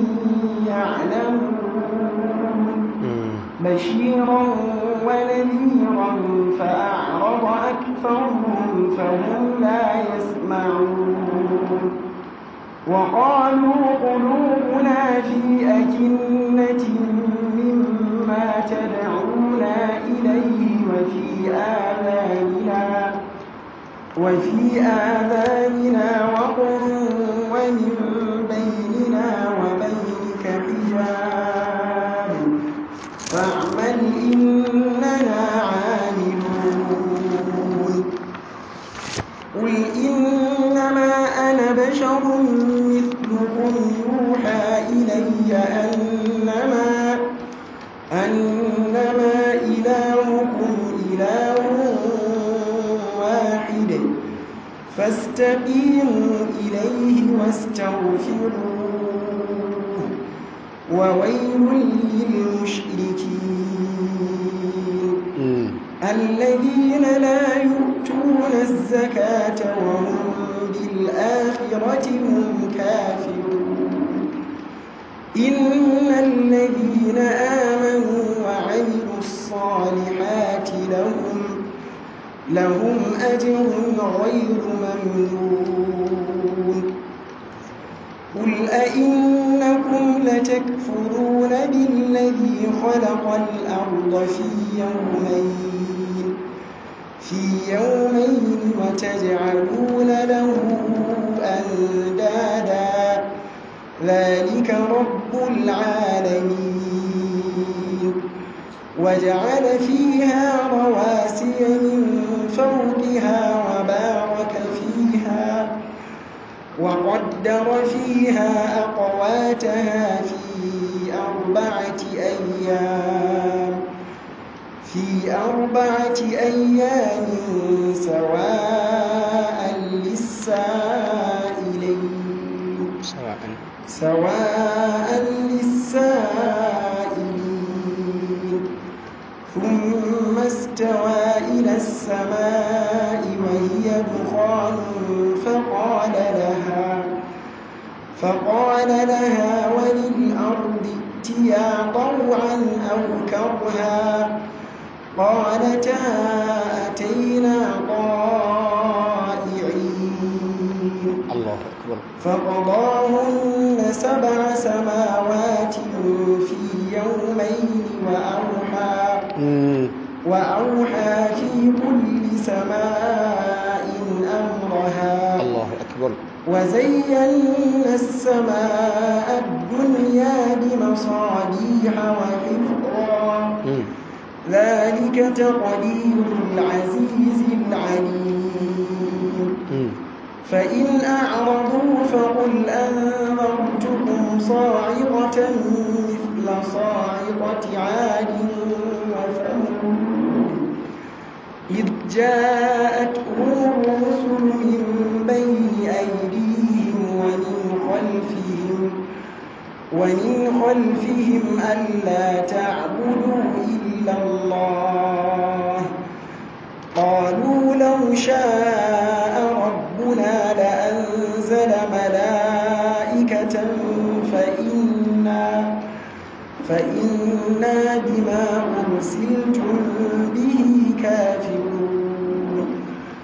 يعلمون بشيرا ونذيرا فأعرض أكثرهم فهم لا يسمعون وقالوا قلوبنا في أكنة مما تدعونا إليه وفي آذاننا وفي آذاننا وقر ومن بيننا وبينك حجاب فاعمل إننا عاملون قل إنما أنا بشر مثلكم يوحى إلي أنما أنما إلهكم إله واحد فاستقيموا إليه واستغفروه وويل للمشركين الذين لا يؤتون الزكاة وهم بالآخرة هم كافرون إن الذين آمنوا وعملوا الصالحات لهم لهم أجر غير ممنون قل أئنكم لتكفرون بالذي خلق الأرض في يومين في يومين وتجعلون له أندادا ذلك رب العالمين وجعل فيها رواسي من فوقها وبارك فيها وقدر فيها أقواتها في أربعة أيام في أربعة أيام سواء للسائلين سواء سواء للسائلين ثم استوى إلى السماء وهي دخان فقال لها فقال لها وللأرض ائتيا طوعا أو كرها قالتا أتينا طائعين الله أكبر فقضاهن سبع سماوات في يومين وأوحى وأوحى في كل سماء أمرها الله أكبر وزينا السماء الدنيا بمصابيح وحفظا ذلك تقدير العزيز العليم فإن أعرضوا فقل أنذرتكم صاعقة مثل صاعقة عاد وثمود إذ جاءتهم الرسل من بين أيديهم ومن خلفهم ومن خلفهم ألا تعبدوا إلا الله قالوا لو شاء ربنا لأنزل ملائكة فإنا فإنا بما أرسلتم به كافرون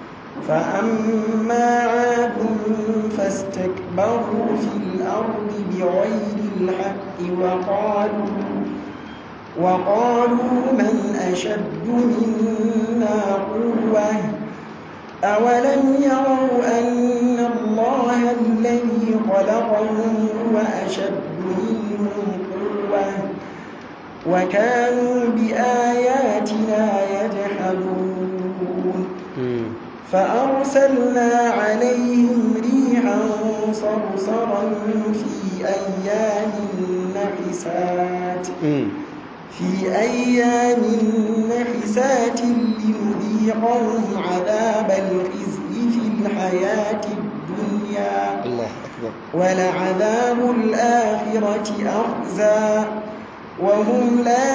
فأما عاد فاستكبروا في الأرض بغير الحق وقالوا وقالوا من أشد منا قوة أولم يروا أن الله الذي خلقهم هو أشد منهم قوة وكانوا بآياتنا يجحدون فأرسلنا عليهم ريحا صرصرا في أيام نحسات في أيام نحسات لنذيقهم عذاب الخزي في الحياة الدنيا الله أكبر ولعذاب الآخرة أخزى وهم لا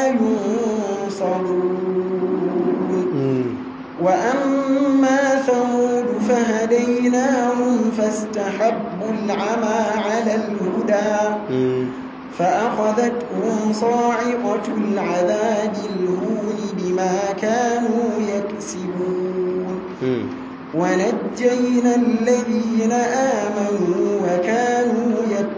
ينصرون وأما ثمود فهديناهم فاستحبوا العمى على الهدى فأخذتهم صاعقة العذاب الهون بما كانوا يكسبون ونجينا الذين آمنوا وكانوا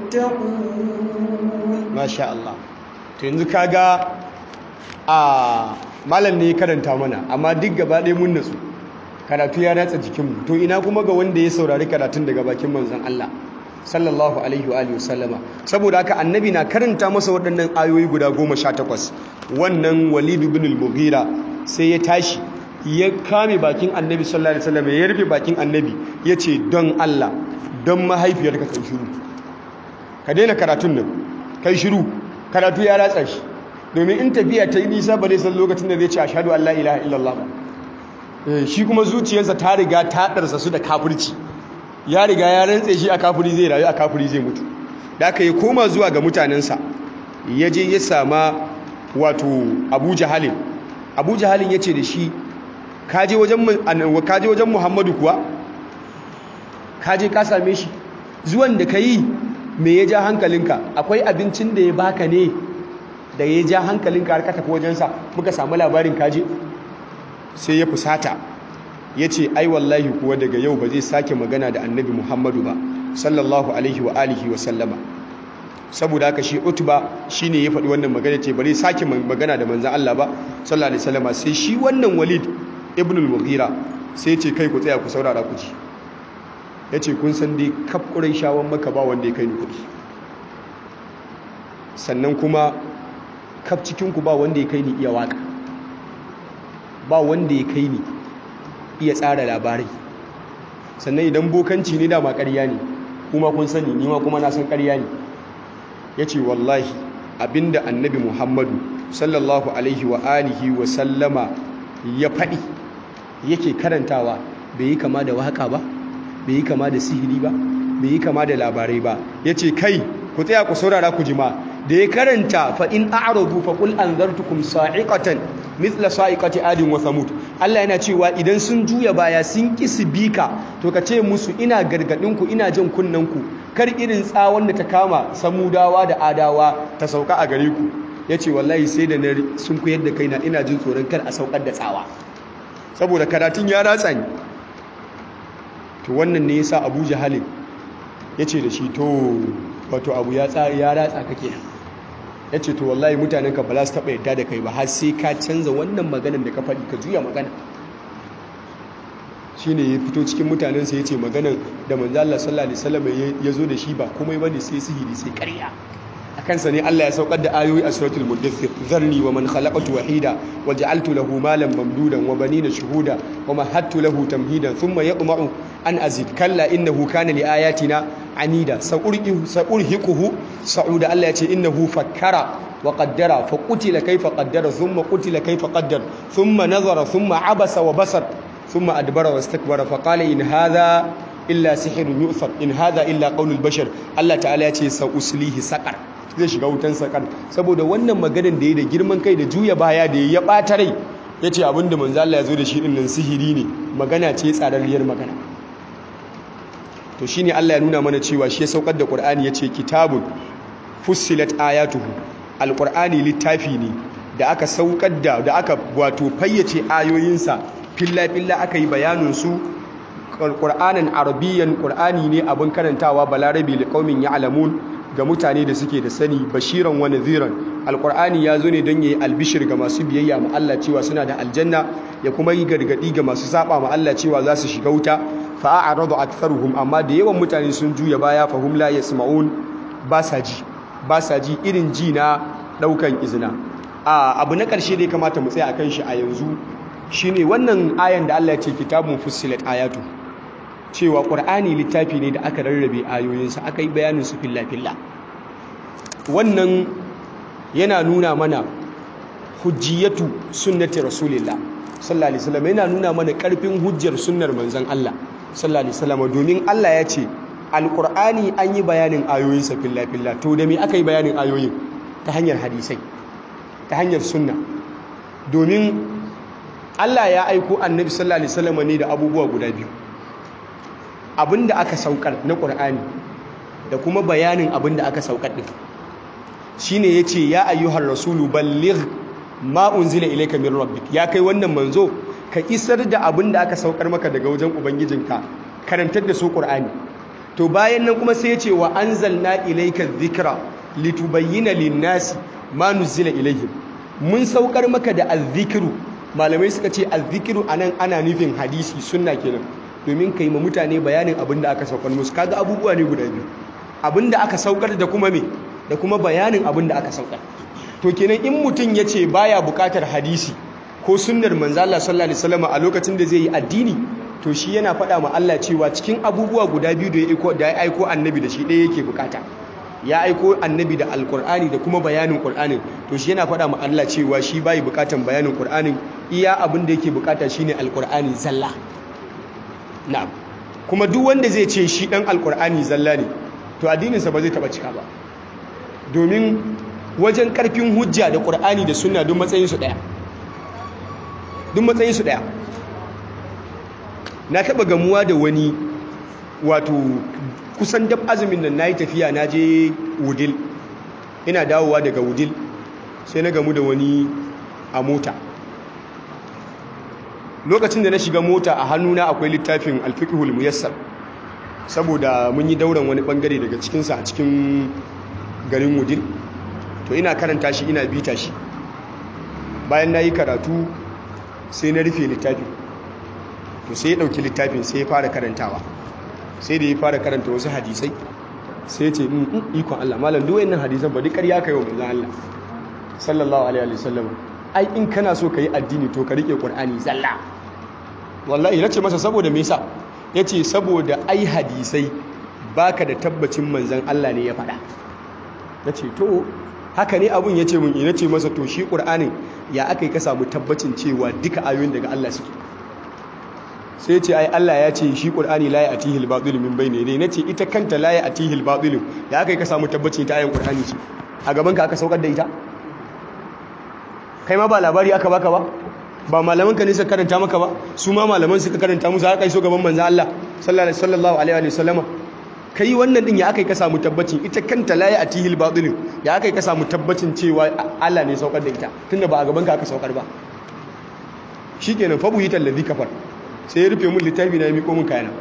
يتقون ما شاء الله yanzu kaga a malam ne ya karanta mana amma duk gaba ɗaya mun nasu karatu ya ratsa jikinmu to ina kuma ga wanda ya saurari karatun daga bakin manzon Allah sallallahu alaihi wa alihi wasallama saboda haka annabi na karanta masa waɗannan ayoyi guda goma sha takwas wannan Walid ibn al-Mughira sai ya tashi ya kame bakin annabi sallallahu alaihi wasallama ya rufe bakin annabi yace don Allah don mahaifiyarka kai shiru ka daina karatun nan kai shiru karatu ya ratsa shi domin in tafiya ta yi nisa ba zai san lokacin da zai ce ashhadu an la ilaha illallah ba shi kuma zuciyarsa ta riga ta ɗarsa su da kafirci ya riga ya rantse shi a kafiri zai rayu a kafiri zai mutu da aka yi koma zuwa ga mutanensa ya je ya sama wato abu jahalin abu jahalin ya ce da shi kaje wajen kaje wajen Muhammadu kuwa kaje ka same shi zuwan da kai me ya ja hankalinka akwai abincin da ya baka ne da ya ja hankalinka har ka tafi wajensa muka samu labarin kaje sai ya fusata ya ce ai wallahi kuwa daga yau ba zai sake magana da annabi Muhammadu ba sallallahu alaihi wa alihi wa sallama saboda haka shi Utba shine ya faɗi wannan magana ce bari sake magana da manzon Allah ba sallallahu alaihi wasallama sai shi wannan Walid ibn al-Mughira sai ya ce kai ku tsaya ku saurara ku ji yace kun san dai kaf Qurayshawan Makka ba wanda ya kai ni kuɗi sannan kuma kaf cikin ku ba wanda ya kai ni iya waka ba wanda ya kai ni iya tsara labarai sannan idan bokanci ne dama ƙarya ne kuma kun sani ni ma kuma na san ƙarya ne yace wallahi abinda annabi Muhammadu sallallahu alaihi wa alihi wa sallama ya faɗi yake karantawa bai yi kama da waka ba bai yi kama da sihiri ba bai yi kama da labarai ba yace kai ku tsaya ku saurara ku jima da ya karanta fa in a'radu fa qul anzartukum sa'iqatan mithla sa'iqati adin wa thamud Allah yana cewa idan sun juya baya sun kisi bika to ka ce musu ina gargadin ku ina jin kunnan ku kar irin tsawon da ta kama samudawa da adawa ta sauka a gare ku yace wallahi sai da na sun ku yadda kaina ina jin tsoron kar a saukar da tsawa saboda karatun ya ratsa ni to wannan ne yasa Abu Jahal yace da shi to wato abu ya ya ratsa kake ya ce to wallahi mutanen ka ba za su taɓa yadda da kai ba har sai ka canza wannan maganan da ka faɗi ka juya magana shi ne ya fito cikin mutanensa ya ce maganan da manzo Allah sallallahu alaihi wasallam ya zo da shi ba komai bane sai sihiri sai ƙarya a kansa ne Allah ya saukar da ayoyi a suratul mudaththir zarni wa man khalaqtu wahida wa ja'altu lahu malan mamdudan wa banina shuhuda wa mahattu lahu tamhidan thumma yatma'u an azid kalla innahu kana li ayatina anida sa'urhiquhu sa'urhiquhu sa'uda Allah ya ce innahu fakkara wa qaddara fa qutila kayfa qaddara thumma qutila kayfa qaddara thumma nazara thumma abasa wa basar thumma adbara wastakbara fa qala in hadha illa sihrun yu'thar in hadha illa qawlul bashar Allah ta'ala ya ce sa'uslihi saqar zai shiga wutan saqar saboda wannan maganar da yayi da girman kai da juya baya da ya bata rai yace abinda manzo Allah ya zo da shi din nan sihiri ne magana ce tsararriyar magana to shine Allah ya nuna mana cewa shi ya saukar da Qur'ani yace kitabun fussilat ayatuhu alqur'ani littafi ne da aka saukar da da aka wato fayyace ayoyinsa filla filla aka yi bayanin su Qur'anan arabiyyan Qur'ani ne abin karantawa balarabi liqaumin ya'lamun ga mutane da suke da sani bashiran wa nadhiran alqur'ani ya zo ne don yayi albishir ga masu biyayya ma Allah cewa suna da aljanna ya kuma yi gargadi ga masu saba ma Allah cewa za su shiga wuta fa'aradu aktharuhum amma da yawan mutane sun juya baya fahum la yasma'un ba sa ji ba sa ji irin ji na daukan izina a abu na karshe da ya kamata mu tsaya akan shi a yanzu shine wannan ayan da Allah ya ce kitabun fussilat ayatu cewa qur'ani littafi ne da aka rarrabe ayoyinsa aka yi bayanin su filla filla wannan yana nuna mana hujjiyatu sunnati rasulillah sallallahu alaihi wasallam yana nuna mana karfin hujjar sunnar manzon Allah sallallahu alaihi wasallam domin Allah ya ce alqur'ani an yi bayanin ayoyinsa filla filla to da me aka yi bayanin ayoyin ta hanyar hadisai ta hanyar sunna domin Allah ya aiko annabi sallallahu alaihi wasallam ne da abubuwa guda biyu abinda aka saukar na qur'ani da kuma bayanin abinda aka saukar din shine yace ya ayyuhar rasulu balligh ma unzila ilayka min rabbik ya kai wannan manzo ka isar da abinda aka saukar maka daga wajen ubangijinka karantar da su qur'ani to bayan nan kuma sai yace wa anzalna ilayka dhikra litubayyana lin-nasi ma nuzila ilayhim mun saukar maka da azzikru malamai suka ce azzikru anan ana nufin hadisi sunna kenan domin kai ma mutane bayanin abinda aka saukar musu kaga abubuwa ne guda biyu abinda aka saukar da kuma me da kuma bayanin abinda aka saukar to kenan in mutum yace baya bukatar hadisi ko sunnar manzo Allah sallallahu alaihi wasallam a lokacin da zai yi addini to shi yana faɗa ma Allah cewa cikin abubuwa guda biyu da ya aiko da ya aiko annabi da shi ɗaya yake bukata ya aiko annabi da alqur'ani da kuma bayanin qur'anin to shi yana faɗa ma Allah cewa shi bai bukatan bayanin qur'anin iya abin da yake bukata shine alqur'ani zalla na'am kuma duk wanda zai ce shi dan alqur'ani zalla ne to addininsa ba zai taba cika ba domin wajen karfin hujja da qur'ani da sunna duk matsayin su daya duk matsayin su daya na taba gamuwa da wani wato kusan dab azumin nan nayi tafiya na je Wudil, ina dawowa daga Wudil sai na gamu da wani a mota. Lokacin da na shiga mota a hannuna akwai littafin Al-Fiqhul Muyassar, saboda mun yi dauran wani bangare daga cikinsa a cikin garin Wudil, to ina karanta shi ina bita shi. Bayan na yi karatu sai na rufe littafin, to sai ya ɗauki littafin sai ya fara karantawa. Sai da ya fara karanta wasu hadisai sai ya ce in ikon Allah malam duk wayannan hadisan ba duk ƙarya kai wa manzon Allah sallallahu alaihi wa sallam. Ai in kana so kai addini to ka rike Qur'ani zalla. Wallahi nace masa saboda me yasa? Yace saboda ai hadisai baka da tabbacin manzon Allah ne ya faɗa. Nace to haka ne abun yace mun ina ce masa to shi Qur'anin ya akai ka samu tabbacin cewa duka ayoyin daga Allah suke. Sai ce ai Allah ya ce shi Qur'ani la ya'tihi al-batil min bayni yadayhi. Nace ita kanta la ya'tihi al-batil ya kai ka samu tabbacin ta ayin Qur'ani ce. A gaban ka aka saukar da ita? Kai ma ba labari aka baka ba? Ba malaman ka ne suka karanta maka ba? Su ma malaman suka karanta musu aka iso gaban manzon Allah sallallahu alaihi wa sallama. Kai wannan din ya akai ka samu tabbacin ita kanta la ya'tihi al-batil ya akai ka samu tabbacin cewa Allah ne saukar da ita tunda ba a gaban ka aka saukar ba. Shikenan fa buhita allazi kafar. Sai ya rufe mun littafi na ya miko mun kayana.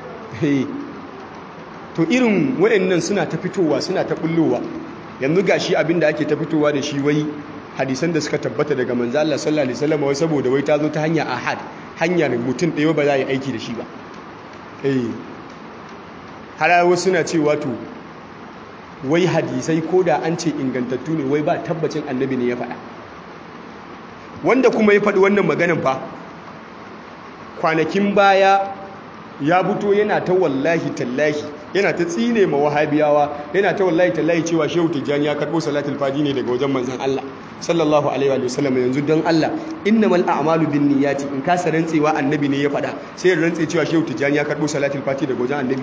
To irin waɗannan suna ta fitowa suna ta bullowa. Yanzu gashi abinda ake ta fitowa da shi wai hadisan da suka tabbata daga manzo Allah sallallahu alaihi wasallam wai saboda wai ta zo ta hanya ahad, hanyar mutum ɗaya ba za a yi aiki da shi ba. Eh har wasu suna cewa to wai hadisai koda an ce ingantattu ne wai ba tabbacin annabi ne ya faɗa. Wanda kuma ya faɗi wannan maganan fa kwanakin baya ya buto yana ta wallahi tallahi yana ta tsine ma wahabiyawa yana ta wallahi tallahi cewa shehu tijjani ya karbo salatul fadi ne daga wajen manzon Allah sallallahu alaihi wa sallam. Yanzu don Allah innamal a'malu binniyati in ka rantsewa annabi ne ya faɗa sai rantse cewa shehu tijjani ya karbo salatul fati daga wajen annabi,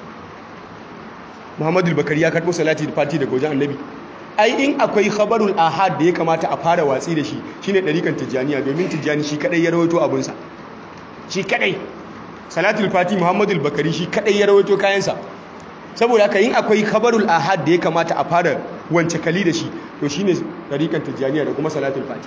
Muhammadu Bakari ya karbo salatul fati daga wajen annabi. Ai in akwai khabarul ahad da ya kamata a fara watsi da shi shine dariƙan tijjaniya, domin tijjani shi kadai ya rawaito abunsa, shi kadai. Salatul fati Muhammadu Bakari shi kadai ya rawaito kayansa. Saboda haka in akwai khabarul ahad da ya kamata a fara wance kali da shi to shine dariƙan tijjaniya da kuma salatul fati.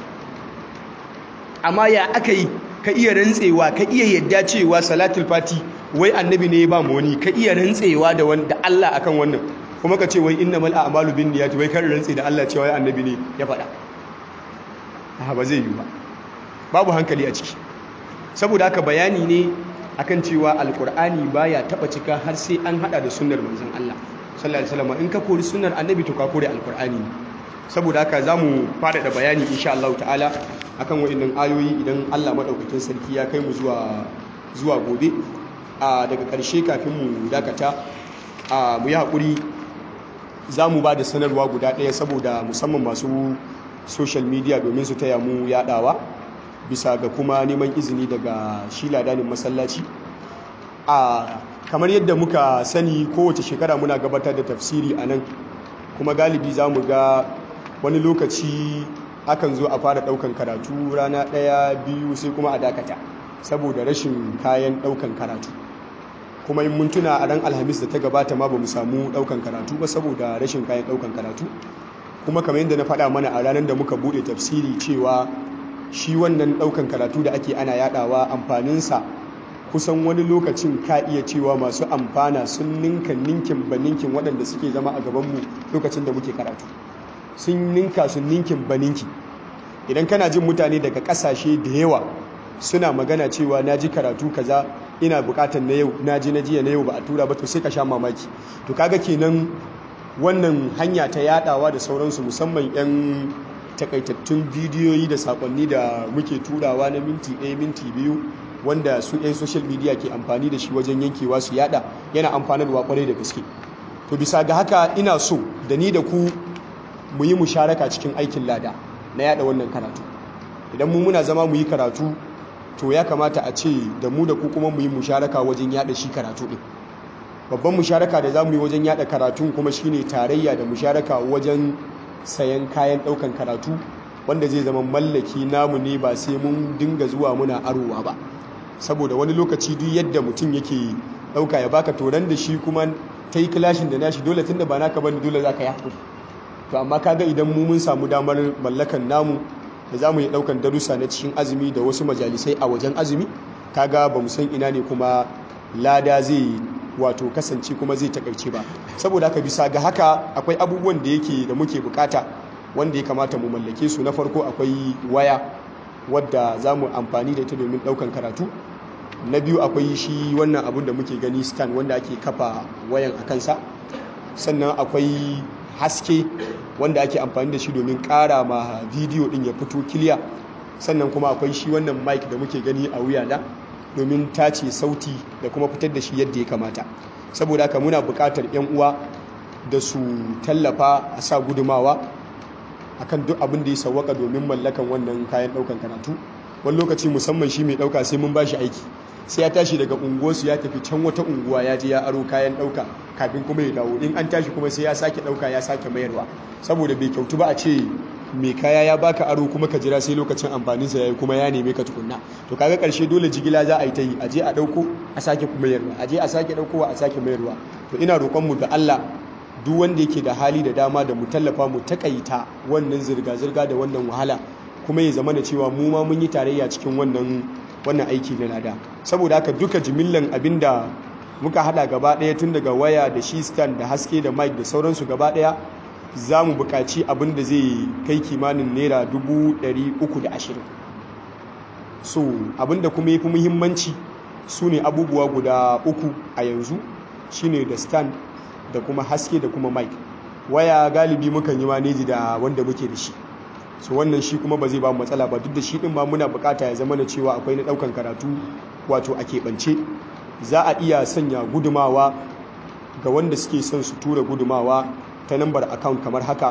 Amma ya aka yi ka iya rantsewa ka iya yadda cewa salatul fati wai annabi ne ya ba mu wani, ka iya rantsewa da wanda Allah akan wannan, kuma ka ce wai innamal a'malu binniyati wai kan rantse da Allah cewa annabi ne ya faɗa. Ah ba zai yi ba, babu hankali a ciki. Saboda haka bayani ne akan cewa alkur'ani baya taba cika har sai an hada da sunnar manzon Allah sallallahu alaihi wasallam. In ka kori sunnar annabi to ka kore alkur'ani. Saboda haka zamu fada da bayani insha Allah ta'ala akan waɗannan ayoyi idan Allah madaukakin sarki ya kai mu zuwa zuwa gobe. A daga ƙarshe kafin mu dakata a mu yi hakuri zamu ba da sanarwa guda ɗaya saboda musamman masu social media domin su taya mu yadawa bisa ga kuma neman izini daga shi ladanin masallaci. A kamar yadda muka sani kowace shekara muna gabatar da tafsiri a nan, kuma galibi za mu ga wani lokaci akan zo a fara daukan karatu rana ɗaya biyu sai kuma a dakata saboda rashin kayan daukan karatu. Kuma in mun tuna a ran alhamis da ta gabata ma ba mu samu daukan karatu ba saboda rashin kayan daukan karatu. Kuma kamar yadda na faɗa mana a ranar da muka bude tafsiri cewa shi wannan daukan karatu da ake ana yadawa amfaninsa kusan wani lokacin ka iya cewa masu amfana sun ninka ninkin baninkin waɗanda suke zama a gabanmu lokacin da muke karatu, sun ninka sun ninkin baninki. Idan kana jin mutane daga ƙasashe da yawa suna magana cewa na ji karatu kaza ina buƙatar na yau, na ji na jiya na yau ba a tura ba, to sai ka sha mamaki. To kaga kenan wannan hanya ta yadawa da sauransu, musamman 'yan takaitattun bidiyoyi da sakonni da muke turawa na minti ɗaya minti biyu wanda su 'yan social media ke amfani da shi wajen yankewa su yada, yana amfanarwa kwarai da gaske. To bisa ga haka ina so da ni da ku mu yi musharaka cikin aikin lada na yada wannan karatu. Idan mu muna zama mu yi karatu to ya kamata a ce da mu da ku kuma mu yi musharaka wajen yada shi karatu din. Babban musharaka da za mu yi wajen yada karatun kuma shine tarayya da musharaka wajen sayan kayan daukan karatu wanda zai zama mallaki namu ne ba sai mun dinga zuwa muna arowa ba. saboda wani lokaci duk yadda mutum yake ɗauka ya baka toron da shi kuma ta yi kilashin da nashi dole tun da ba naka bane dole za ka yi hakuri. To amma kaga idan mu mun samu damar mallakan namu da za mu yi ɗaukan darussa na cikin azumi da wasu majalisai a wajen azumi, kaga ba mu san ina ne kuma lada zai wato kasance kuma zai takaice ba. Saboda haka bisa ga haka akwai abubuwan da yake da muke bukata wanda ya kamata mu mallake su. Na farko akwai waya wadda za mu amfani da ita domin ɗaukan karatu. Na biyu akwai shi wannan abun da muke gani stand wanda ake kafa wayan a kansa. Sannan akwai haske wanda ake amfani da shi domin ƙara ma bidiyo ɗin ya fito kiliya. Sannan kuma akwai shi wannan mic da muke gani a wuya na domin tace sauti da kuma fitar da shi yadda ya kamata. Saboda haka muna buƙatar 'yan uwa da su tallafa a sa gudumawa akan duk abin da ya sawwaka domin mallakan wannan kayan ɗaukan karatu. Wani lokaci musamman shi mai ɗauka sai mun bashi aiki, sai ya tashi daga unguwarsu ya tafi can wata unguwa ya je ya aro kayan ɗauka kafin kuma ya dawo. In an tashi kuma sai ya sake ɗauka ya sake mayarwa, saboda bai kyautu ba a ce mai kaya ya baka aro kuma ka jira sai lokacin amfaninsa ya yi kuma ya neme ka tukunna. To kaga ƙarshe dole jigila za a yi ta yi, a je a ɗauko a sake mayarwa, a je a sake ɗaukowa a sake mayarwa. To ina roƙonmu da Allah duk wanda yake da hali da dama da mu tallafa mu takaita wannan zirga-zirga da wannan wahala, kuma ya zama da cewa mu ma mun yi tarayya cikin wannan wannan aiki na lada. Saboda haka duka jimillan abinda muka hada gaba daya tun daga waya da shi stand da haske da mic da sauransu gaba daya za mu buƙaci abin da zai kai kimanin naira dubu ɗari uku da ashirin. So abinda kuma ya fi muhimmanci su ne abubuwa guda uku a yanzu, shine da stand da kuma haske da kuma mic. Waya galibi mukan yi maneji da wanda muke da shi, so wannan shi kuma ba zai ba mu matsala ba. Duk da shi din ma muna bukata ya zama na cewa akwai na daukan karatu wato a keɓance. Za a iya sanya gudumawa ga wanda suke son su tura gudumawa ta nambar account kamar haka.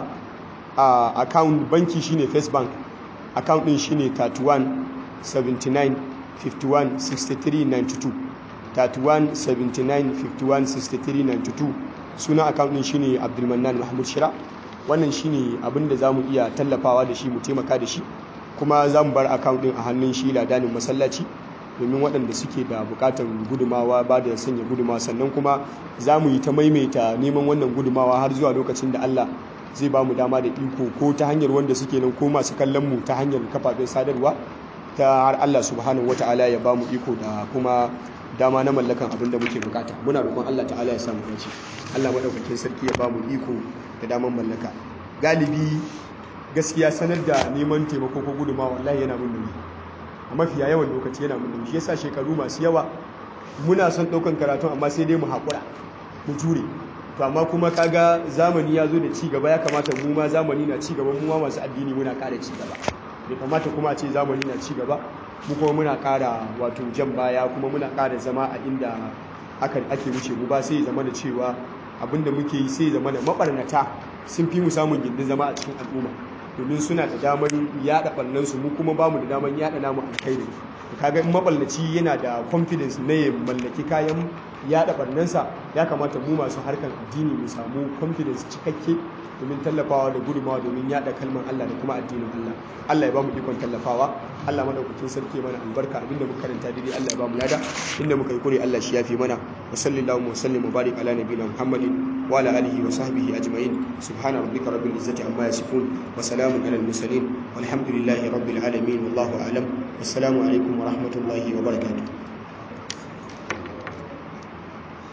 A account banki shine First Bank, account din shine thirty-one seventy-nine fifty-one sixty-three ninety-two, thirty-one seventy-nine fifty-one sixty-three ninety-two. Suna account din shine Abdulmannan Mahmud Shira. Wannan shine abin da zamu iya tallafawa da shi mu taimaka da shi, kuma zamu bar account din a hannun shi ladanin masallaci domin waɗanda suke da buƙatar gudumawa ba da sanya gudumawa. Sannan kuma zamu yi ta maimaita neman wannan gudumawa har zuwa lokacin da Allah zai ba mu dama da iko, ko ta hanyar wanda suke nan ko masu kallon mu ta hanyar kafafen sadarwa, ta har Allah subhanahu wataala ya ba mu iko da kuma dama na mallakan abin da muke bukata. Muna roƙon Allah ta'ala ya samu dace. Allah madaukakin sarki ya ba mu iko da daman mallaka. Galibi gaskiya sanar da neman taimako ko gudumawa wallahi yana mun nauyi, a mafiya yawan lokaci yana mun nauyi. Shi yasa shekaru masu yawa muna son ɗaukan karatu amma sai dai mu haƙura mu jure. To amma kuma kaga zamani ya zo da ci gaba, ya kamata mu ma zamani na ci gaba, mu ma masu addini muna ƙara ci gaba. Bai kamata kuma a ce zamani na ci gaba mu kuma muna ƙara wato jan baya, kuma muna ƙara zama a inda aka ake wuce mu ba. Sai zama da cewa abinda muke yi sai zama da mabarnata sun fi mu samun gindin zama a cikin al'umma, domin suna da damar yada ɓarnansu, mu kuma bamu da damar yada namu alkhairi. Kaga in maballaci yana da confidence na ya mallaki kayan yada ɓarnansa, ya kamata mu masu harkar addini mu samu confidence cikakke domin tallafawa da gudumawa domin yada kalmar Allah da kuma addinin Allah. Allah ya bamu ikon tallafawa. Allah madaukakin sarki mana albarka. Abinda muka karanta daidai Allah ya bamu lada, inda muka yi kure Allah shi yafi mana. Wa sallallahu wa sallim wa barik ala nabiyina Muhammadin wa ala alihi wa sahbihi ajma'in. Subhana rabbika rabbil izzati amma yasifun wa salamun alal mursalin walhamdulillahi rabbil alamin. Wallahu a'lam. Wassalamu alaikum wa rahmatullahi wa barakatuh.